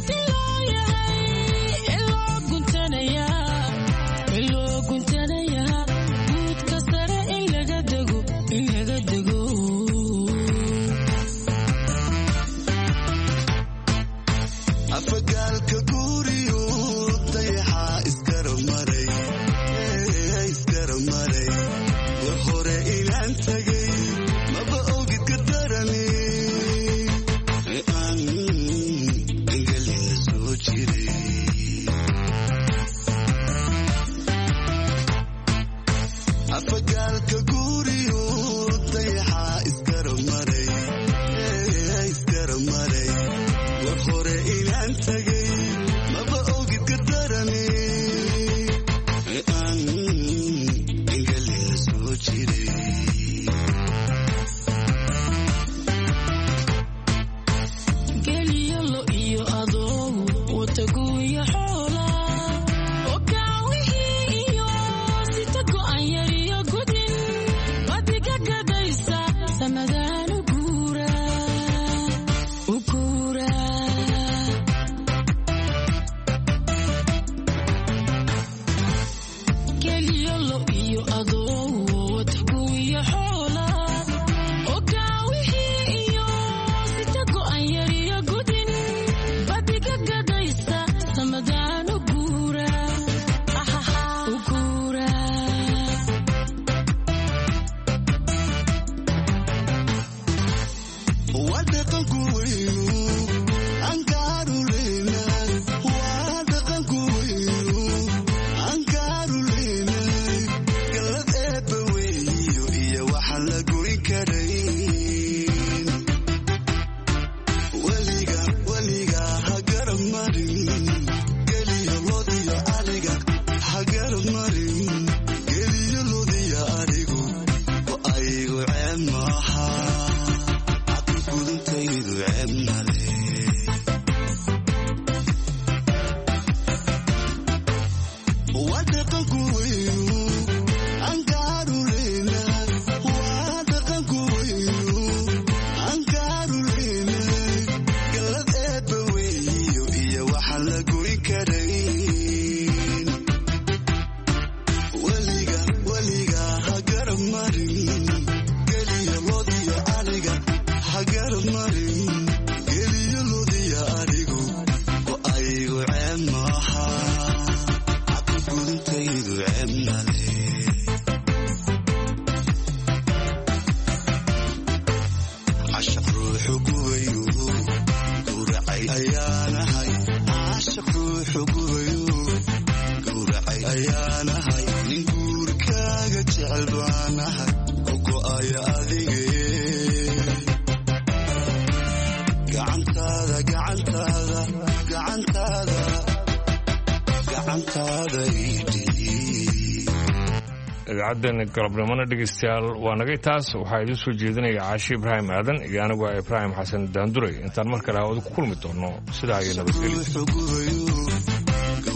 idaacaddan galabnimona dhegaystayaal waa nagay taas waxaa idiin soo jeedinaya caashi ibraahim aadan iyo anigu waa ibraahim xasan daanduray intaan mar kale hawada ku kulmi doonno sidaa iyo nabadgelyo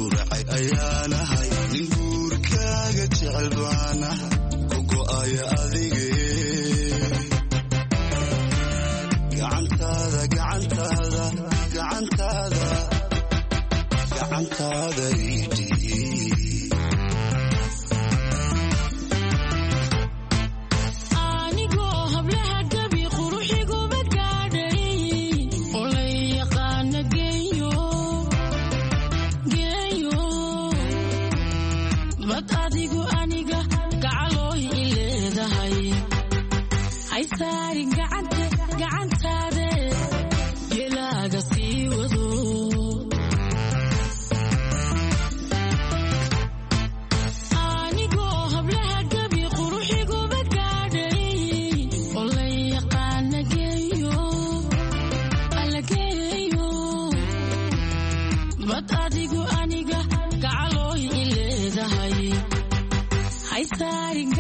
ayaanahay nin guurkaaga jecel baanahay ku go'aya adige gacantaada gacantaada gacantaada gacantaada idhii anigoo hablaha gabi quruxiguma gaadhay oo la yaqaana geeyo geeyo bad adigu aniga gacalooy i leedahay hay saarin gacante gacantaade gelaaga sii wado anigoo hablaha gabi quruxiguma gaadhay oo la yaqaana geeyo alla geeyo bad adigu aniga gacalooy i leedahay hay saarin